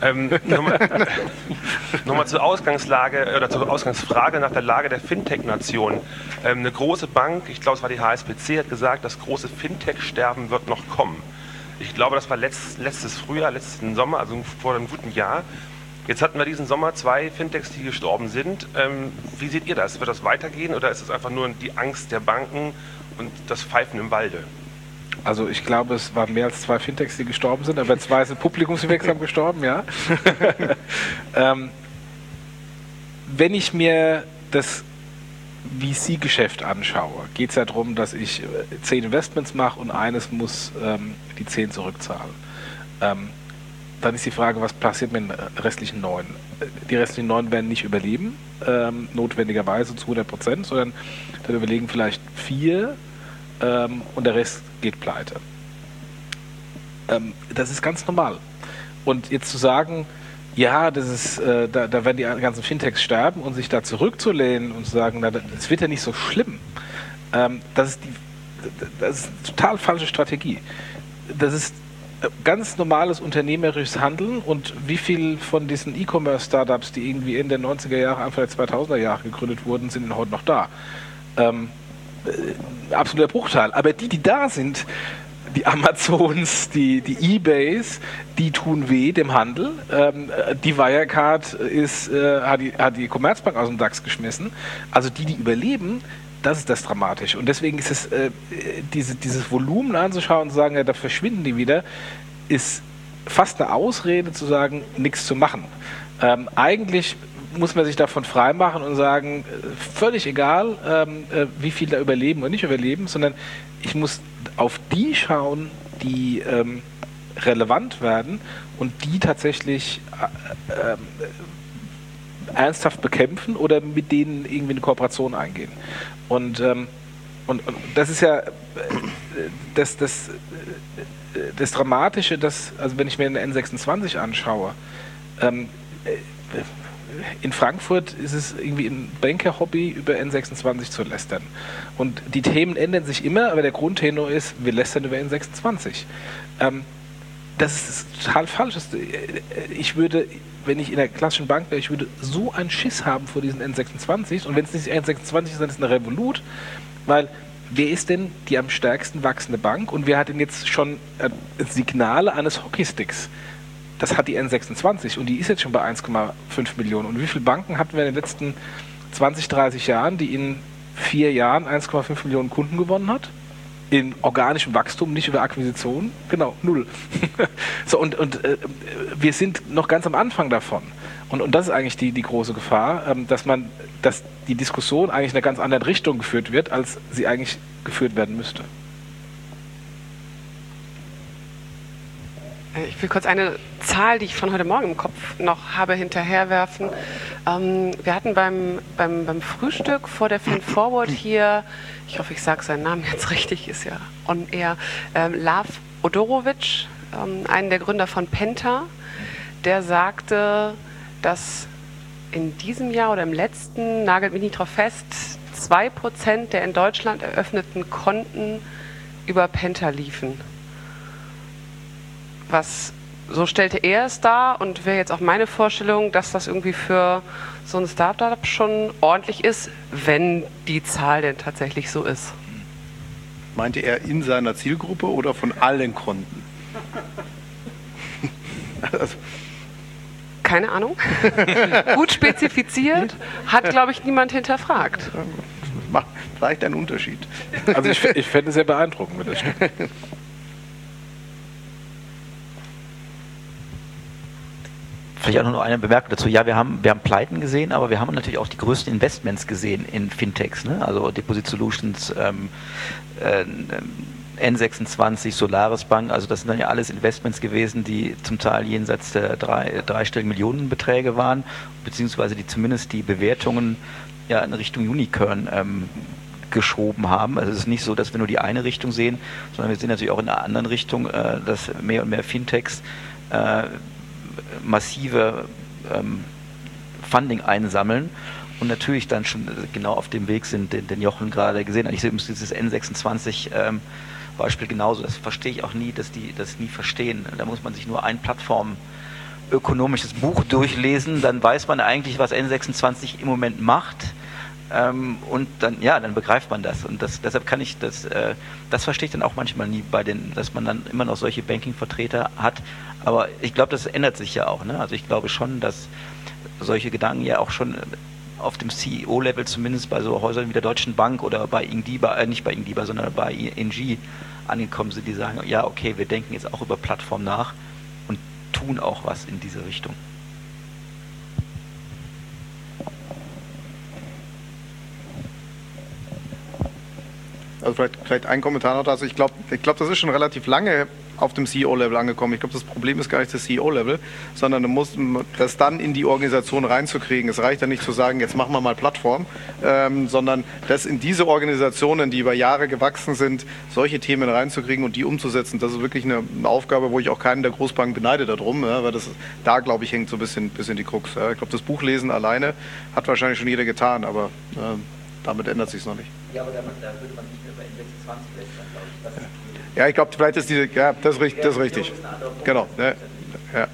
Nochmal zur Ausgangslage oder zur Ausgangsfrage nach der Lage der Fintech-Nation. Eine große Bank, ich glaube es war die HSBC, hat gesagt, das große Fintech-Sterben wird noch kommen. Ich glaube, das war letzten Sommer, also vor einem guten Jahr. Jetzt hatten wir diesen Sommer 2 Fintechs, die gestorben sind. Wie seht ihr das? Wird das weitergehen oder ist es einfach nur die Angst der Banken und das Pfeifen im Walde? Also ich glaube, es waren mehr als 2 Fintechs, die gestorben sind, aber 2 sind publikumswirksam gestorben, ja. Wenn ich mir das VC-Geschäft anschaue, geht es ja darum, dass ich 10 Investments mache und eines muss die 10 zurückzahlen. Dann ist die Frage, was passiert mit den restlichen 9? Die restlichen 9 werden nicht überleben, notwendigerweise zu 100%, sondern dann überlegen vielleicht 4 und der Rest geht pleite. Das ist ganz normal. Und jetzt zu sagen, ja, das ist, da werden die ganzen Fintechs sterben und sich da zurückzulehnen und zu sagen, na, das wird ja nicht so schlimm, das ist eine total falsche Strategie. Das ist ganz normales unternehmerisches Handeln und wie viel von diesen E-Commerce-Startups, die irgendwie in den 90er Jahren, Anfang der 2000er Jahre gegründet wurden, sind denn heute noch da? Absoluter Bruchteil. Aber die da sind, die Amazons, die Ebays, die tun weh dem Handel. Die Wirecard hat die Commerzbank aus dem DAX geschmissen. Also die überleben, das ist das Dramatische. Und deswegen ist es, dieses Volumen anzuschauen und zu sagen, ja, da verschwinden die wieder, ist fast eine Ausrede zu sagen, nichts zu machen. Eigentlich muss man sich davon freimachen und sagen, völlig egal, wie viel da überleben oder nicht überleben, sondern ich muss auf die schauen, die relevant werden und die tatsächlich ernsthaft bekämpfen oder mit denen irgendwie eine Kooperation eingehen. Und das ist ja das Dramatische, also wenn ich mir den N26 anschaue, in Frankfurt ist es irgendwie ein Banker-Hobby, über N26 zu lästern. Und die Themen ändern sich immer, aber der Grundtenor ist, wir lästern über N26. Das ist total falsch. Ich würde, wenn ich in der klassischen Bank wäre, ich würde so einen Schiss haben vor diesen N26. Und wenn es nicht N26 ist, dann ist es eine Revolut. Weil wer ist denn die am stärksten wachsende Bank? Und wer hat denn jetzt schon Signale eines Hockeysticks? Das hat die N26 und die ist jetzt schon bei 1,5 Millionen. Und wie viele Banken hatten wir in den letzten 20, 30 Jahren, die in 4 Jahren 1,5 Millionen Kunden gewonnen hat? In organischem Wachstum, nicht über Akquisition? Genau, 0. So, und wir sind noch ganz am Anfang davon. Und das ist eigentlich die große Gefahr, dass die Diskussion eigentlich in einer ganz anderen Richtung geführt wird, als sie eigentlich geführt werden müsste. Ich will kurz eine Zahl, die ich von heute Morgen im Kopf noch habe, hinterherwerfen. Wir hatten beim Frühstück vor der FinForward hier, ich hoffe, ich sage seinen Namen jetzt richtig, ist ja on air, Lav Odorovic, einen der Gründer von Penta, der sagte, dass in diesem Jahr oder im letzten, nagelt mich nicht drauf fest, 2% der in Deutschland eröffneten Konten über Penta liefen. So stellte er es dar und wäre jetzt auch meine Vorstellung, dass das irgendwie für so ein Startup schon ordentlich ist, wenn die Zahl denn tatsächlich so ist. Meinte er in seiner Zielgruppe oder von allen Konten? Keine Ahnung. Gut spezifiziert, hat, glaube ich, niemand hinterfragt. Macht vielleicht einen Unterschied. Also ich fände es sehr beeindruckend, wenn das stimmt. Vielleicht auch noch eine Bemerkung dazu. Ja, wir haben Pleiten gesehen, aber wir haben natürlich auch die größten Investments gesehen in Fintechs. Ne? Also Deposit Solutions, N26, Solaris Bank. Also das sind dann ja alles Investments gewesen, die zum Teil jenseits der dreistelligen Millionenbeträge waren, beziehungsweise die zumindest die Bewertungen ja in Richtung Unicorn geschoben haben. Also es ist nicht so, dass wir nur die eine Richtung sehen, sondern wir sehen natürlich auch in einer anderen Richtung, dass mehr und mehr Fintechs massive Funding einsammeln und natürlich dann schon genau auf dem Weg sind, den Jochen gerade gesehen hat. Ich sehe dieses N26 Beispiel genauso. Das verstehe ich auch nie, dass die das nie verstehen. Da muss man sich nur ein plattformökonomisches Buch durchlesen, dann weiß man eigentlich, was N26 im Moment macht. Und dann begreift man das. Und deshalb kann ich das verstehe ich dann auch manchmal nie dass man dann immer noch solche Banking-Vertreter hat. Aber ich glaube, das ändert sich ja auch. Ne? Also ich glaube schon, dass solche Gedanken ja auch schon auf dem CEO-Level, zumindest bei so Häusern wie der Deutschen Bank oder bei Ingdiba, nicht bei Ingdiba, sondern bei ING angekommen sind, die sagen, ja, okay, wir denken jetzt auch über Plattform nach und tun auch was in diese Richtung. Also vielleicht ein Kommentar noch dazu. Ich glaube, das ist schon relativ lange auf dem CEO-Level angekommen. Ich glaube, das Problem ist gar nicht das CEO-Level, sondern du musst das dann in die Organisation reinzukriegen. Es reicht ja nicht zu sagen, jetzt machen wir mal Plattform, sondern das in diese Organisationen, die über Jahre gewachsen sind, solche Themen reinzukriegen und die umzusetzen. Das ist wirklich eine Aufgabe, wo ich auch keinen der Großbanken beneide darum, weil da, glaube ich, hängt so ein bisschen die Krux. Ich glaube, das Buchlesen alleine hat wahrscheinlich schon jeder getan, aber damit ändert sich es noch nicht. Ja, aber da würde man nicht mehr bei N26 wechseln, glaube ich. Ja, ich glaube, vielleicht ist das ist richtig. Genau. Ja.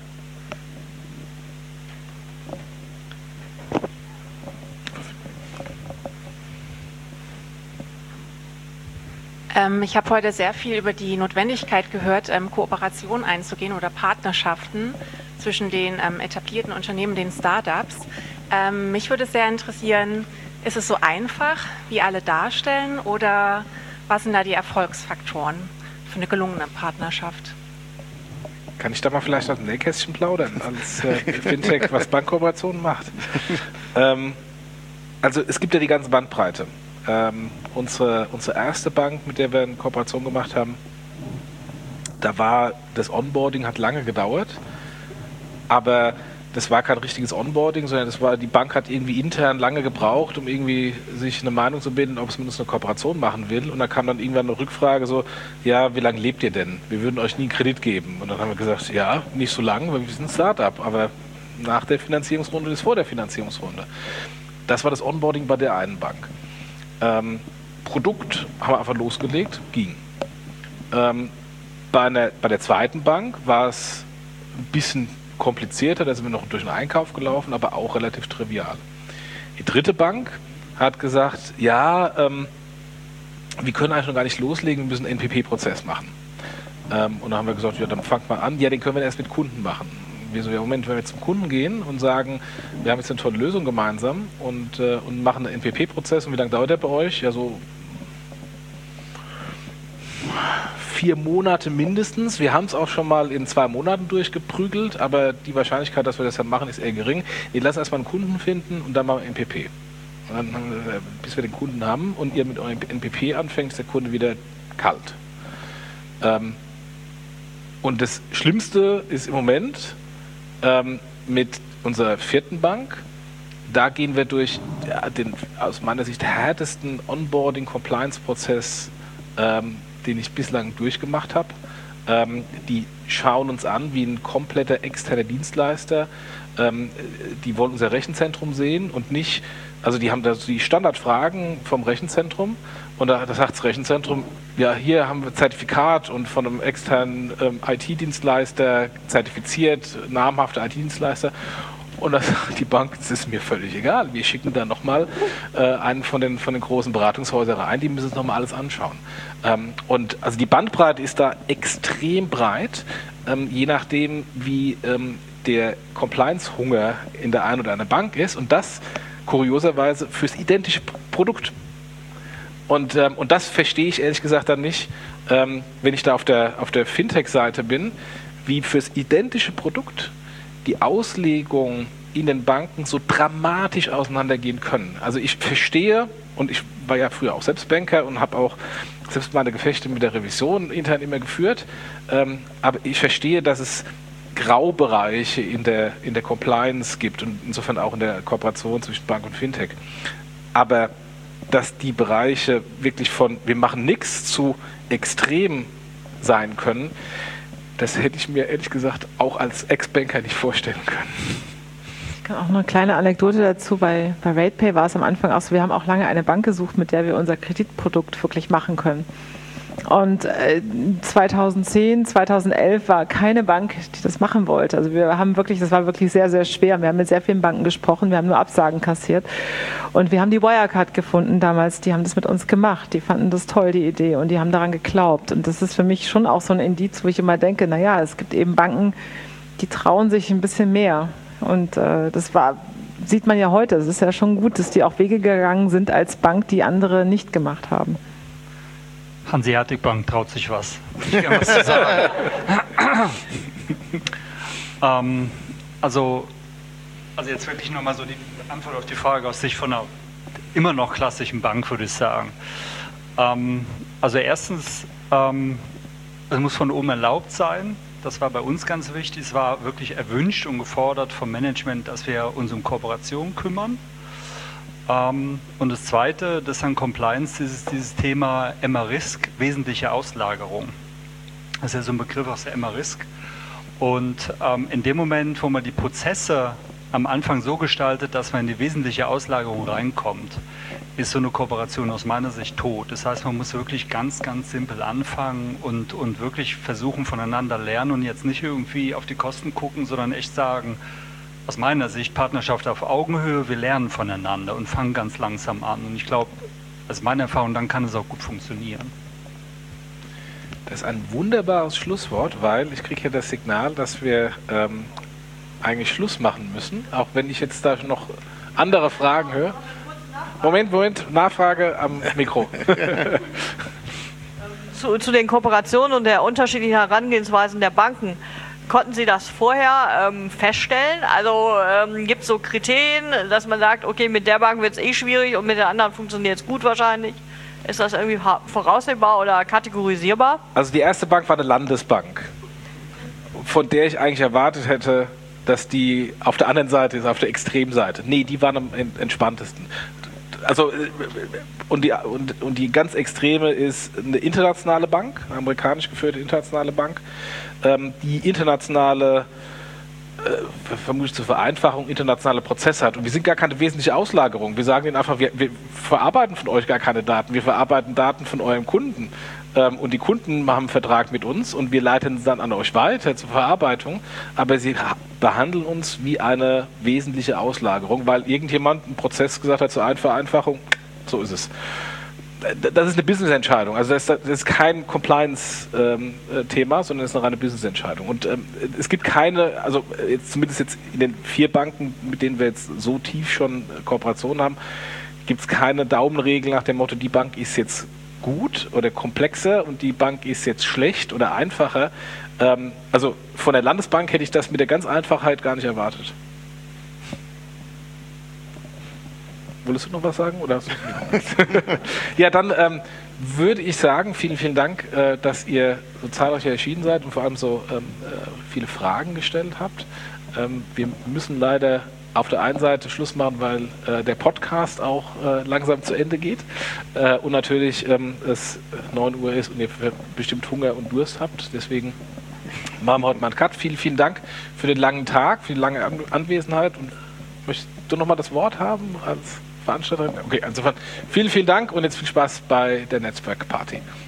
Ich habe heute sehr viel über die Notwendigkeit gehört, Kooperationen einzugehen oder Partnerschaften zwischen den etablierten Unternehmen, den Startups. Mich würde sehr interessieren, ist es so einfach, wie alle darstellen, oder was sind da die Erfolgsfaktoren für eine gelungene Partnerschaft? Kann ich da mal vielleicht aus dem Nähkästchen plaudern, als Fintech, was Bankkooperationen macht? Also es gibt ja die ganze Bandbreite. Unsere erste Bank, mit der wir eine Kooperation gemacht haben, das Onboarding hat lange gedauert, aber das war kein richtiges Onboarding, sondern die Bank hat irgendwie intern lange gebraucht, um irgendwie sich eine Meinung zu bilden, ob es mit uns eine Kooperation machen will. Und da kam dann irgendwann eine Rückfrage so, ja, wie lange lebt ihr denn? Wir würden euch nie einen Kredit geben. Und dann haben wir gesagt, ja, nicht so lange, weil wir sind ein Startup, aber nach der Finanzierungsrunde ist vor der Finanzierungsrunde. Das war das Onboarding bei der einen Bank. Produkt haben wir einfach losgelegt, ging. Bei der zweiten Bank war es ein bisschen komplizierter, da sind wir noch durch den Einkauf gelaufen, aber auch relativ trivial. Die dritte Bank hat gesagt, ja, wir können eigentlich noch gar nicht loslegen, wir müssen einen NPP-Prozess machen. Und dann haben wir gesagt, ja, dann fangt mal an, ja, den können wir erst mit Kunden machen. Wir so, ja, Moment, wenn wir zum Kunden gehen und sagen, wir haben jetzt eine tolle Lösung gemeinsam und machen einen NPP-Prozess, und wie lange dauert der bei euch? Ja, so 4 Monate mindestens. Wir haben es auch schon mal in 2 Monaten durchgeprügelt, aber die Wahrscheinlichkeit, dass wir das dann machen, ist eher gering. Wir lassen erstmal einen Kunden finden und dann machen wir NPP. Und dann, bis wir den Kunden haben und ihr mit eurem NPP anfängt, ist der Kunde wieder kalt. Und das Schlimmste ist im Moment mit unserer vierten Bank. Da gehen wir durch den aus meiner Sicht härtesten Onboarding-Compliance-Prozess, den ich bislang durchgemacht habe. Die schauen uns an wie ein kompletter externer Dienstleister. Die wollen unser Rechenzentrum sehen und nicht, also die haben da die Standardfragen vom Rechenzentrum, und da sagt das Rechenzentrum, ja, hier haben wir Zertifikat und von einem externen IT-Dienstleister zertifiziert, namhafter IT-Dienstleister. Und das sagt die Bank, das ist mir völlig egal. Wir schicken da nochmal einen von den großen Beratungshäusern rein, die müssen sich nochmal alles anschauen. Und also die Bandbreite ist da extrem breit, je nachdem, wie der Compliance-Hunger in der einen oder anderen Bank ist und das kurioserweise fürs identische Produkt. Und das verstehe ich ehrlich gesagt dann nicht, wenn ich da auf der Fintech-Seite bin, wie fürs identische Produkt die Auslegung in den Banken so dramatisch auseinandergehen können. Also ich verstehe, und ich war ja früher auch selbst Banker und habe auch selbst meine Gefechte mit der Revision intern immer geführt, aber ich verstehe, dass es Graubereiche in der Compliance gibt und insofern auch in der Kooperation zwischen Bank und Fintech. Aber dass die Bereiche wirklich von wir machen nichts zu extrem sein können, das hätte ich mir ehrlich gesagt auch als Ex-Banker nicht vorstellen können. Ich kann auch noch eine kleine Anekdote dazu. Bei RatePay war es am Anfang auch so, wir haben auch lange eine Bank gesucht, mit der wir unser Kreditprodukt wirklich machen können. Und 2010, 2011 war keine Bank, die das machen wollte. Also das war wirklich sehr, sehr schwer. Wir haben mit sehr vielen Banken gesprochen, wir haben nur Absagen kassiert. Und wir haben die Wirecard gefunden damals, die haben das mit uns gemacht. Die fanden das toll, die Idee, und die haben daran geglaubt. Und das ist für mich schon auch so ein Indiz, wo ich immer denke, naja, es gibt eben Banken, die trauen sich ein bisschen mehr. Und sieht man ja heute. Es ist ja schon gut, dass die auch Wege gegangen sind als Bank, die andere nicht gemacht haben. Hanseatic Bank traut sich was. Ich kann was zu sagen. Also jetzt wirklich nochmal so die Antwort auf die Frage aus Sicht von einer immer noch klassischen Bank, würde ich sagen. Also erstens, es muss von oben erlaubt sein. Das war bei uns ganz wichtig. Es war wirklich erwünscht und gefordert vom Management, dass wir uns um Kooperation kümmern. Und das Zweite, das an Compliance ist dieses Thema MA-Risk, wesentliche Auslagerung. Das ist ja so ein Begriff aus der MA-Risk. Und in dem Moment, wo man die Prozesse am Anfang so gestaltet, dass man in die wesentliche Auslagerung reinkommt, ist so eine Kooperation aus meiner Sicht tot. Das heißt, man muss wirklich ganz, ganz simpel anfangen und wirklich versuchen, voneinander lernen und jetzt nicht irgendwie auf die Kosten gucken, sondern echt sagen, aus meiner Sicht Partnerschaft auf Augenhöhe, wir lernen voneinander und fangen ganz langsam an. Und ich glaube, aus meiner Erfahrung, dann kann es auch gut funktionieren. Das ist ein wunderbares Schlusswort, weil ich kriege ja das Signal, dass wir eigentlich Schluss machen müssen, auch wenn ich jetzt da noch andere Fragen höre. Moment, Nachfrage am Mikro. Zu den Kooperationen und der unterschiedlichen Herangehensweisen der Banken. Konnten Sie das vorher feststellen? Also gibt es so Kriterien, dass man sagt, okay, mit der Bank wird es schwierig und mit der anderen funktioniert es gut wahrscheinlich? Ist das irgendwie voraussehbar oder kategorisierbar? Also die erste Bank war eine Landesbank, von der ich eigentlich erwartet hätte, dass die auf der anderen Seite ist, auf der Extremseite. Nee, die waren am entspanntesten. Also und die ganz extreme ist eine internationale Bank, eine amerikanisch geführte internationale Bank, die internationale, vermutlich zur Vereinfachung, internationale Prozesse hat. Und wir sind gar keine wesentliche Auslagerung. Wir sagen ihnen einfach, wir verarbeiten von euch gar keine Daten, wir verarbeiten Daten von eurem Kunden. Und die Kunden haben einen Vertrag mit uns und wir leiten es dann an euch weiter zur Verarbeitung. Aber sie behandeln uns wie eine wesentliche Auslagerung, weil irgendjemand einen Prozess gesagt hat zur Vereinfachung. So ist es. Das ist eine Business-Entscheidung. Also das ist kein Compliance-Thema, sondern es ist eine reine Business-Entscheidung. Und es gibt keine, also zumindest jetzt in den 4 Banken, mit denen wir jetzt so tief schon Kooperationen haben, gibt es keine Daumenregel nach dem Motto, die Bank ist jetzt gut oder komplexer und die Bank ist jetzt schlecht oder einfacher. Also von der Landesbank hätte ich das mit der ganz Einfachheit gar nicht erwartet. Wolltest du noch was sagen? Oder hast du ja, dann würde ich sagen, vielen, vielen Dank, dass ihr so zahlreich erschienen seid und vor allem so viele Fragen gestellt habt. Wir müssen leider auf der einen Seite Schluss machen, weil der Podcast auch langsam zu Ende geht und natürlich es 9 Uhr ist und ihr bestimmt Hunger und Durst habt. Deswegen machen wir heute mal einen Cut. Vielen, vielen Dank für den langen Tag, für die lange Anwesenheit. Und möchtest du nochmal das Wort haben als Veranstalterin? Okay, insofern vielen, vielen Dank und jetzt viel Spaß bei der Netzwerkparty.